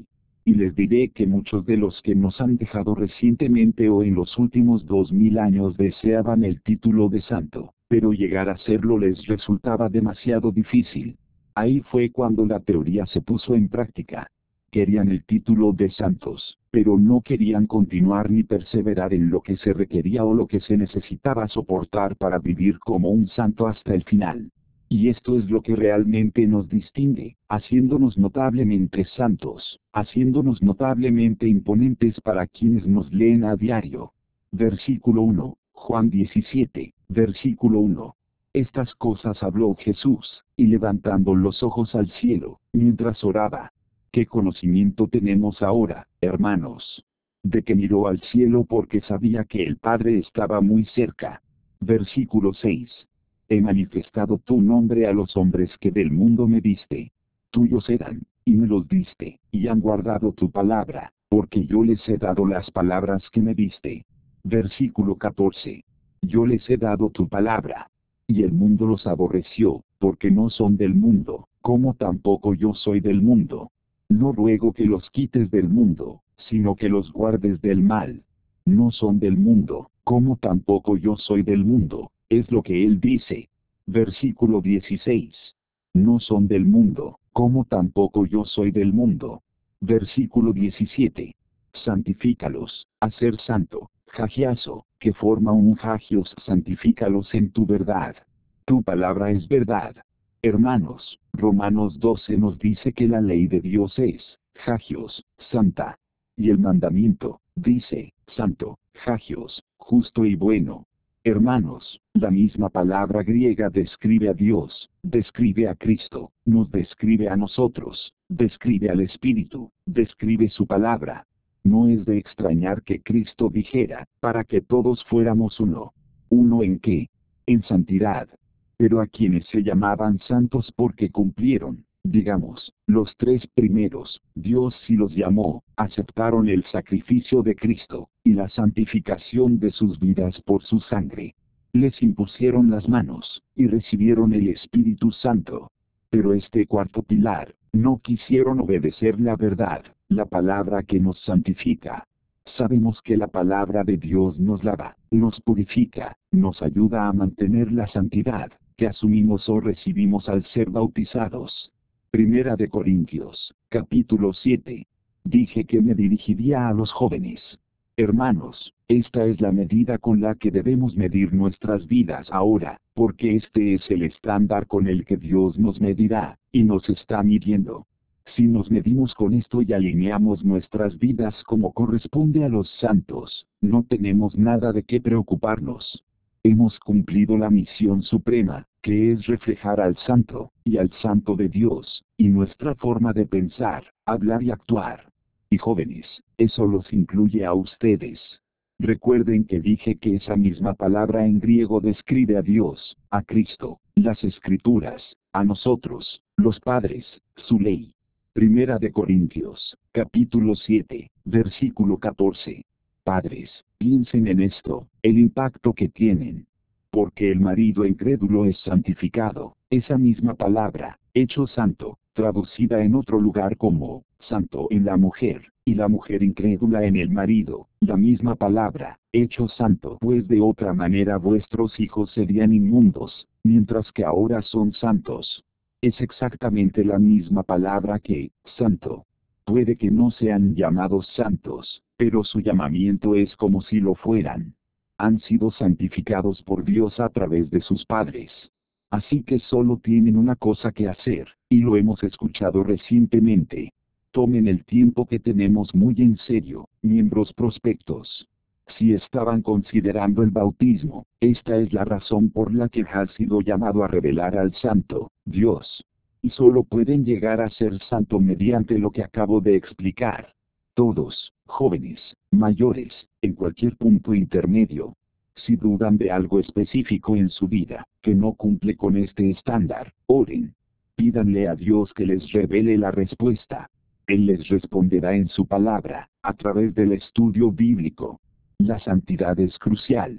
Y les diré que muchos de los que nos han dejado recientemente o en los últimos 2000 años deseaban el título de santo, pero llegar a serlo les resultaba demasiado difícil. Ahí fue cuando la teoría se puso en práctica. Querían el título de santos, pero no querían continuar ni perseverar en lo que se requería o lo que se necesitaba soportar para vivir como un santo hasta el final. Y esto es lo que realmente nos distingue, haciéndonos notablemente santos, haciéndonos notablemente imponentes para quienes nos leen a diario. Versículo 1, Juan 17, versículo 1. Estas cosas habló Jesús, y levantando los ojos al cielo, mientras oraba. ¿Qué conocimiento tenemos ahora, hermanos? De que miró al cielo porque sabía que el Padre estaba muy cerca. Versículo 6. He manifestado tu nombre a los hombres que del mundo me diste. Tuyos eran, y me los diste, y han guardado tu palabra, porque yo les he dado las palabras que me diste. Versículo 14. Yo les he dado tu palabra. Y el mundo los aborreció, porque no son del mundo, como tampoco yo soy del mundo. No ruego que los quites del mundo, sino que los guardes del mal. No son del mundo, como tampoco yo soy del mundo, es lo que él dice. Versículo 16. No son del mundo, como tampoco yo soy del mundo. Versículo 17. Santifícalos, a ser santo, hagiazo, que forma un hagios, santifícalos en tu verdad. Tu palabra es verdad. Hermanos, Romanos 12 nos dice que la ley de Dios es, hagios, santa. Y el mandamiento, dice, santo, hagios, justo y bueno. Hermanos, la misma palabra griega describe a Dios, describe a Cristo, nos describe a nosotros, describe al Espíritu, describe su palabra. No es de extrañar que Cristo dijera, para que todos fuéramos uno. ¿Uno en qué? En santidad. Pero a quienes se llamaban santos porque cumplieron, digamos, los tres primeros, Dios sí los llamó, aceptaron el sacrificio de Cristo, y la santificación de sus vidas por su sangre. Les impusieron las manos, y recibieron el Espíritu Santo. Pero este cuarto pilar, no quisieron obedecer la verdad, la palabra que nos santifica. Sabemos que la palabra de Dios nos lava, nos purifica, nos ayuda a mantener la santidad, que asumimos o recibimos al ser bautizados. Primera de Corintios, capítulo 7. Dije que me dirigiría a los jóvenes. Hermanos, esta es la medida con la que debemos medir nuestras vidas ahora, porque este es el estándar con el que Dios nos medirá, y nos está midiendo. Si nos medimos con esto y alineamos nuestras vidas como corresponde a los santos, no tenemos nada de qué preocuparnos. Hemos cumplido la misión suprema, que es reflejar al santo, y al santo de Dios, y nuestra forma de pensar, hablar y actuar. Y jóvenes, eso los incluye a ustedes. Recuerden que dije que esa misma palabra en griego describe a Dios, a Cristo, las Escrituras, a nosotros, los padres, su ley. Primera de Corintios, capítulo 7, versículo 14. Padres, piensen en esto, el impacto que tienen. Porque el marido incrédulo es santificado, esa misma palabra, hecho santo, traducida en otro lugar como, santo en la mujer, y la mujer incrédula en el marido, la misma palabra, hecho santo. Pues de otra manera vuestros hijos serían inmundos, mientras que ahora son santos. Es exactamente la misma palabra que, santo. Puede que no sean llamados santos, pero su llamamiento es como si lo fueran. Han sido santificados por Dios a través de sus padres. Así que solo tienen una cosa que hacer, y lo hemos escuchado recientemente. Tomen el tiempo que tenemos muy en serio, miembros prospectos. Si estaban considerando el bautismo, esta es la razón por la que has sido llamado a revelar al Santo, Dios. Y solo pueden llegar a ser santo mediante lo que acabo de explicar. Todos, jóvenes, mayores, en cualquier punto intermedio. Si dudan de algo específico en su vida, que no cumple con este estándar, oren. Pídanle a Dios que les revele la respuesta. Él les responderá en su palabra, a través del estudio bíblico. La santidad es crucial.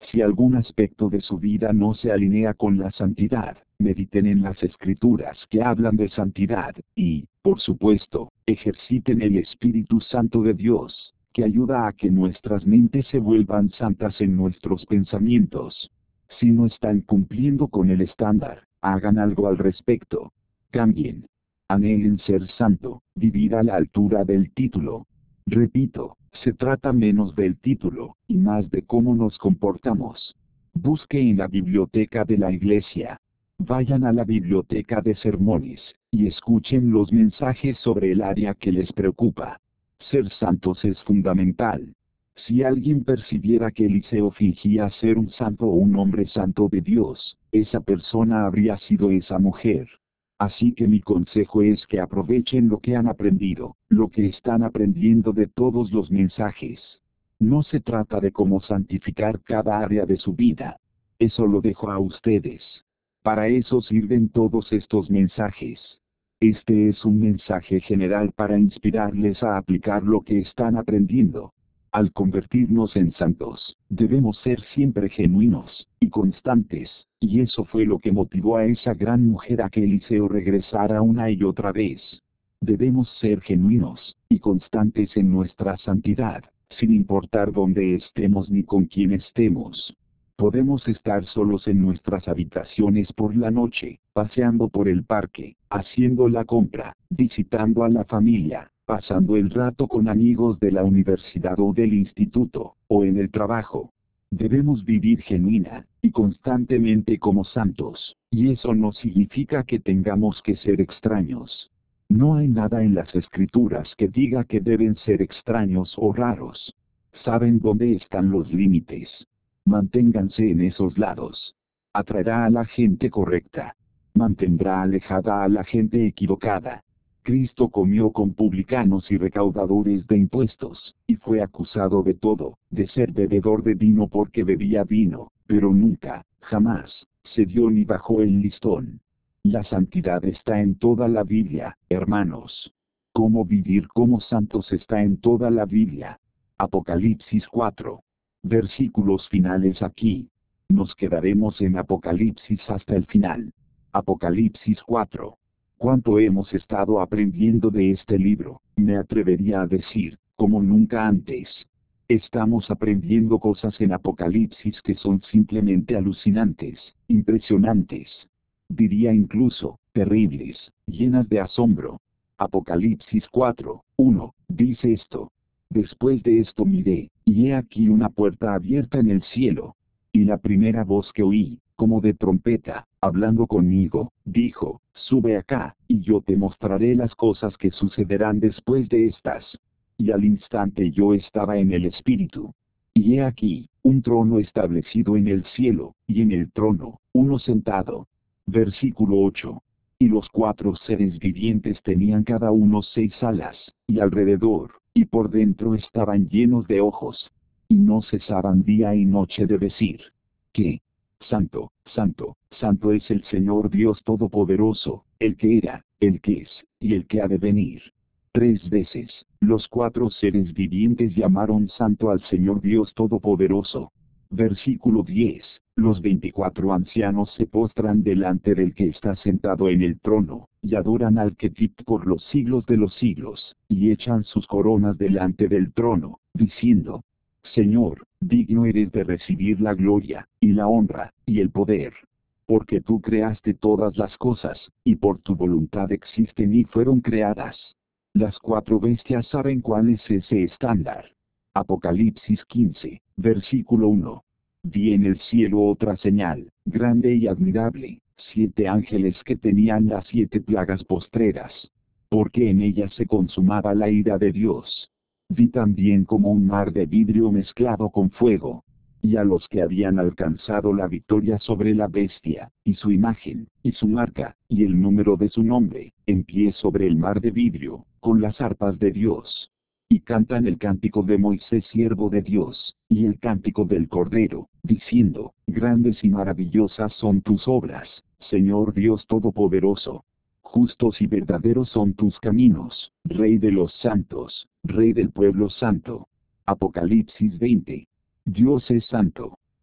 Si algún aspecto de su vida no se alinea con la santidad, mediten en las escrituras que hablan de santidad, y, por supuesto, ejerciten el Espíritu Santo de Dios, que ayuda a que nuestras mentes se vuelvan santas en nuestros pensamientos. Si no están cumpliendo con el estándar, hagan algo al respecto. Cambien. Anhelen ser santo, vivir a la altura del título. Repito, se trata menos del título, y más de cómo nos comportamos. Busque en la biblioteca de la iglesia. Vayan a la biblioteca de sermones, y escuchen los mensajes sobre el área que les preocupa. Ser santos es fundamental. Si alguien percibiera que Eliseo fingía ser un santo o un hombre santo de Dios, esa persona habría sido esa mujer. Así que mi consejo es que aprovechen lo que han aprendido, lo que están aprendiendo de todos los mensajes. No se trata de cómo santificar cada área de su vida. Eso lo dejo a ustedes. Para eso sirven todos estos mensajes. Este es un mensaje general para inspirarles a aplicar lo que están aprendiendo. Al convertirnos en santos, debemos ser siempre genuinos y constantes, y eso fue lo que motivó a esa gran mujer a que Eliseo regresara una y otra vez. Debemos ser genuinos y constantes en nuestra santidad, sin importar dónde estemos ni con quién estemos. Podemos estar solos en nuestras habitaciones por la noche, paseando por el parque, haciendo la compra, visitando a la familia, pasando el rato con amigos de la universidad o del instituto, o en el trabajo. Debemos vivir genuina y constantemente como santos, y eso no significa que tengamos que ser extraños. No hay nada en las escrituras que diga que deben ser extraños o raros. ¿Saben dónde están los límites? Manténganse en esos lados. Atraerá a la gente correcta. Mantendrá alejada a la gente equivocada. Cristo comió con publicanos y recaudadores de impuestos, y fue acusado de todo, de ser bebedor de vino porque bebía vino, pero nunca, jamás, cedió ni bajó el listón. La santidad está en toda la Biblia, hermanos. Cómo vivir como santos está en toda la Biblia. Apocalipsis 4. Versículos finales aquí. Nos quedaremos en Apocalipsis hasta el final. Apocalipsis 4. ¿Cuánto hemos estado aprendiendo de este libro? Me atrevería a decir, como nunca antes. Estamos aprendiendo cosas en Apocalipsis que son simplemente alucinantes, impresionantes. Diría incluso, terribles, llenas de asombro. Apocalipsis 4, 1, dice esto. Después de esto miré, y he aquí una puerta abierta en el cielo. Y la primera voz que oí, como de trompeta, hablando conmigo, dijo, sube acá, y yo te mostraré las cosas que sucederán después de estas. Y al instante yo estaba en el Espíritu. Y he aquí, un trono establecido en el cielo, y en el trono, uno sentado. Versículo 8. Y los 4 seres vivientes tenían cada uno 6 alas, y alrededor, y por dentro estaban llenos de ojos. Y no cesaban día y noche de decir, que Santo, Santo, Santo es el Señor Dios Todopoderoso, el que era, el que es, y el que ha de venir. 3 veces, los 4 seres vivientes llamaron Santo al Señor Dios Todopoderoso. Versículo 10. Los 24 ancianos se postran delante del que está sentado en el trono, y adoran al que vive por los siglos de los siglos, y echan sus coronas delante del trono, diciendo, Señor, digno eres de recibir la gloria, y la honra, y el poder. Porque tú creaste todas las cosas, y por tu voluntad existen y fueron creadas. Las 4 bestias saben cuál es ese estándar. Apocalipsis 15, versículo 1. Vi en el cielo otra señal, grande y admirable, 7 ángeles que tenían las 7 plagas postreras. Porque en ellas se consumaba la ira de Dios. Vi también como un mar de vidrio mezclado con fuego. Y a los que habían alcanzado la victoria sobre la bestia, y su imagen, y su marca, y el número de su nombre, en pie sobre el mar de vidrio, con las arpas de Dios. Y cantan el cántico de Moisés siervo de Dios, y el cántico del Cordero, diciendo, grandes y maravillosas son tus obras, Señor Dios Todopoderoso. Justos y verdaderos son tus caminos, Rey de los santos, Rey del pueblo santo. Apocalipsis 20. Dios es santo.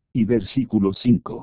Y versículo 5.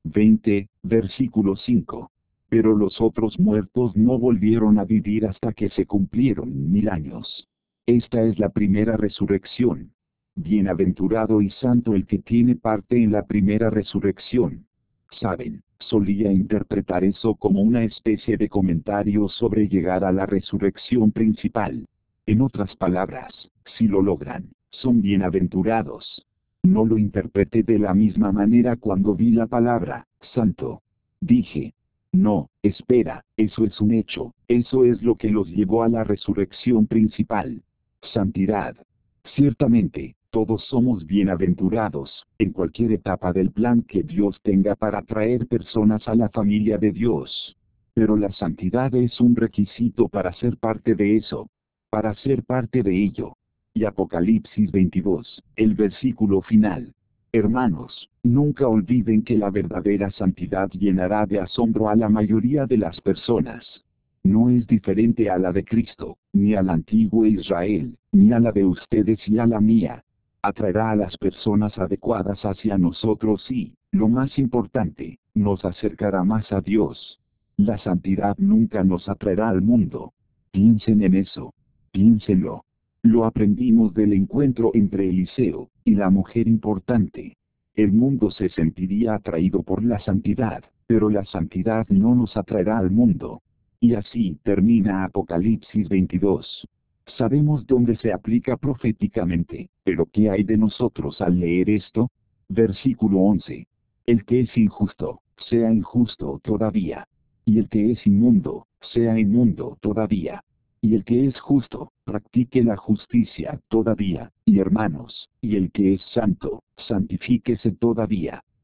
20, versículo 5. Pero los otros muertos no volvieron a vivir hasta que se cumplieron 1000 años. Esta es la primera resurrección. Bienaventurado y santo el que tiene parte en la primera resurrección. Saben, solía interpretar eso como una especie de comentario sobre llegar a la resurrección principal. En otras palabras, si lo logran, son bienaventurados. No lo interpreté de la misma manera cuando vi la palabra, santo. Dije, no, espera, eso es un hecho, eso es lo que los llevó a la resurrección principal. Santidad. Ciertamente, todos somos bienaventurados, en cualquier etapa del plan que Dios tenga para traer personas a la familia de Dios. Pero la santidad es un requisito para ser parte de eso. Para ser parte de ello. Y Apocalipsis 22, el versículo final. Hermanos, nunca olviden que la verdadera santidad llenará de asombro a la mayoría de las personas. No es diferente a la de Cristo, ni al antiguo Israel, ni a la de ustedes y a la mía. Atraerá a las personas adecuadas hacia nosotros y, lo más importante, nos acercará más a Dios. La santidad nunca nos atraerá al mundo. Piensen en eso. Piénsenlo. Lo aprendimos del encuentro entre Eliseo y la mujer importante. El mundo se sentiría atraído por la santidad, pero la santidad no nos atraerá al mundo. Y así termina Apocalipsis 22. Sabemos dónde se aplica proféticamente, pero ¿qué hay de nosotros al leer esto? Versículo 11. El que es injusto, sea injusto todavía. Y el que es inmundo, sea inmundo todavía. Y el que es justo, practique la justicia todavía, y hermanos, y el que es santo, santifíquese todavía.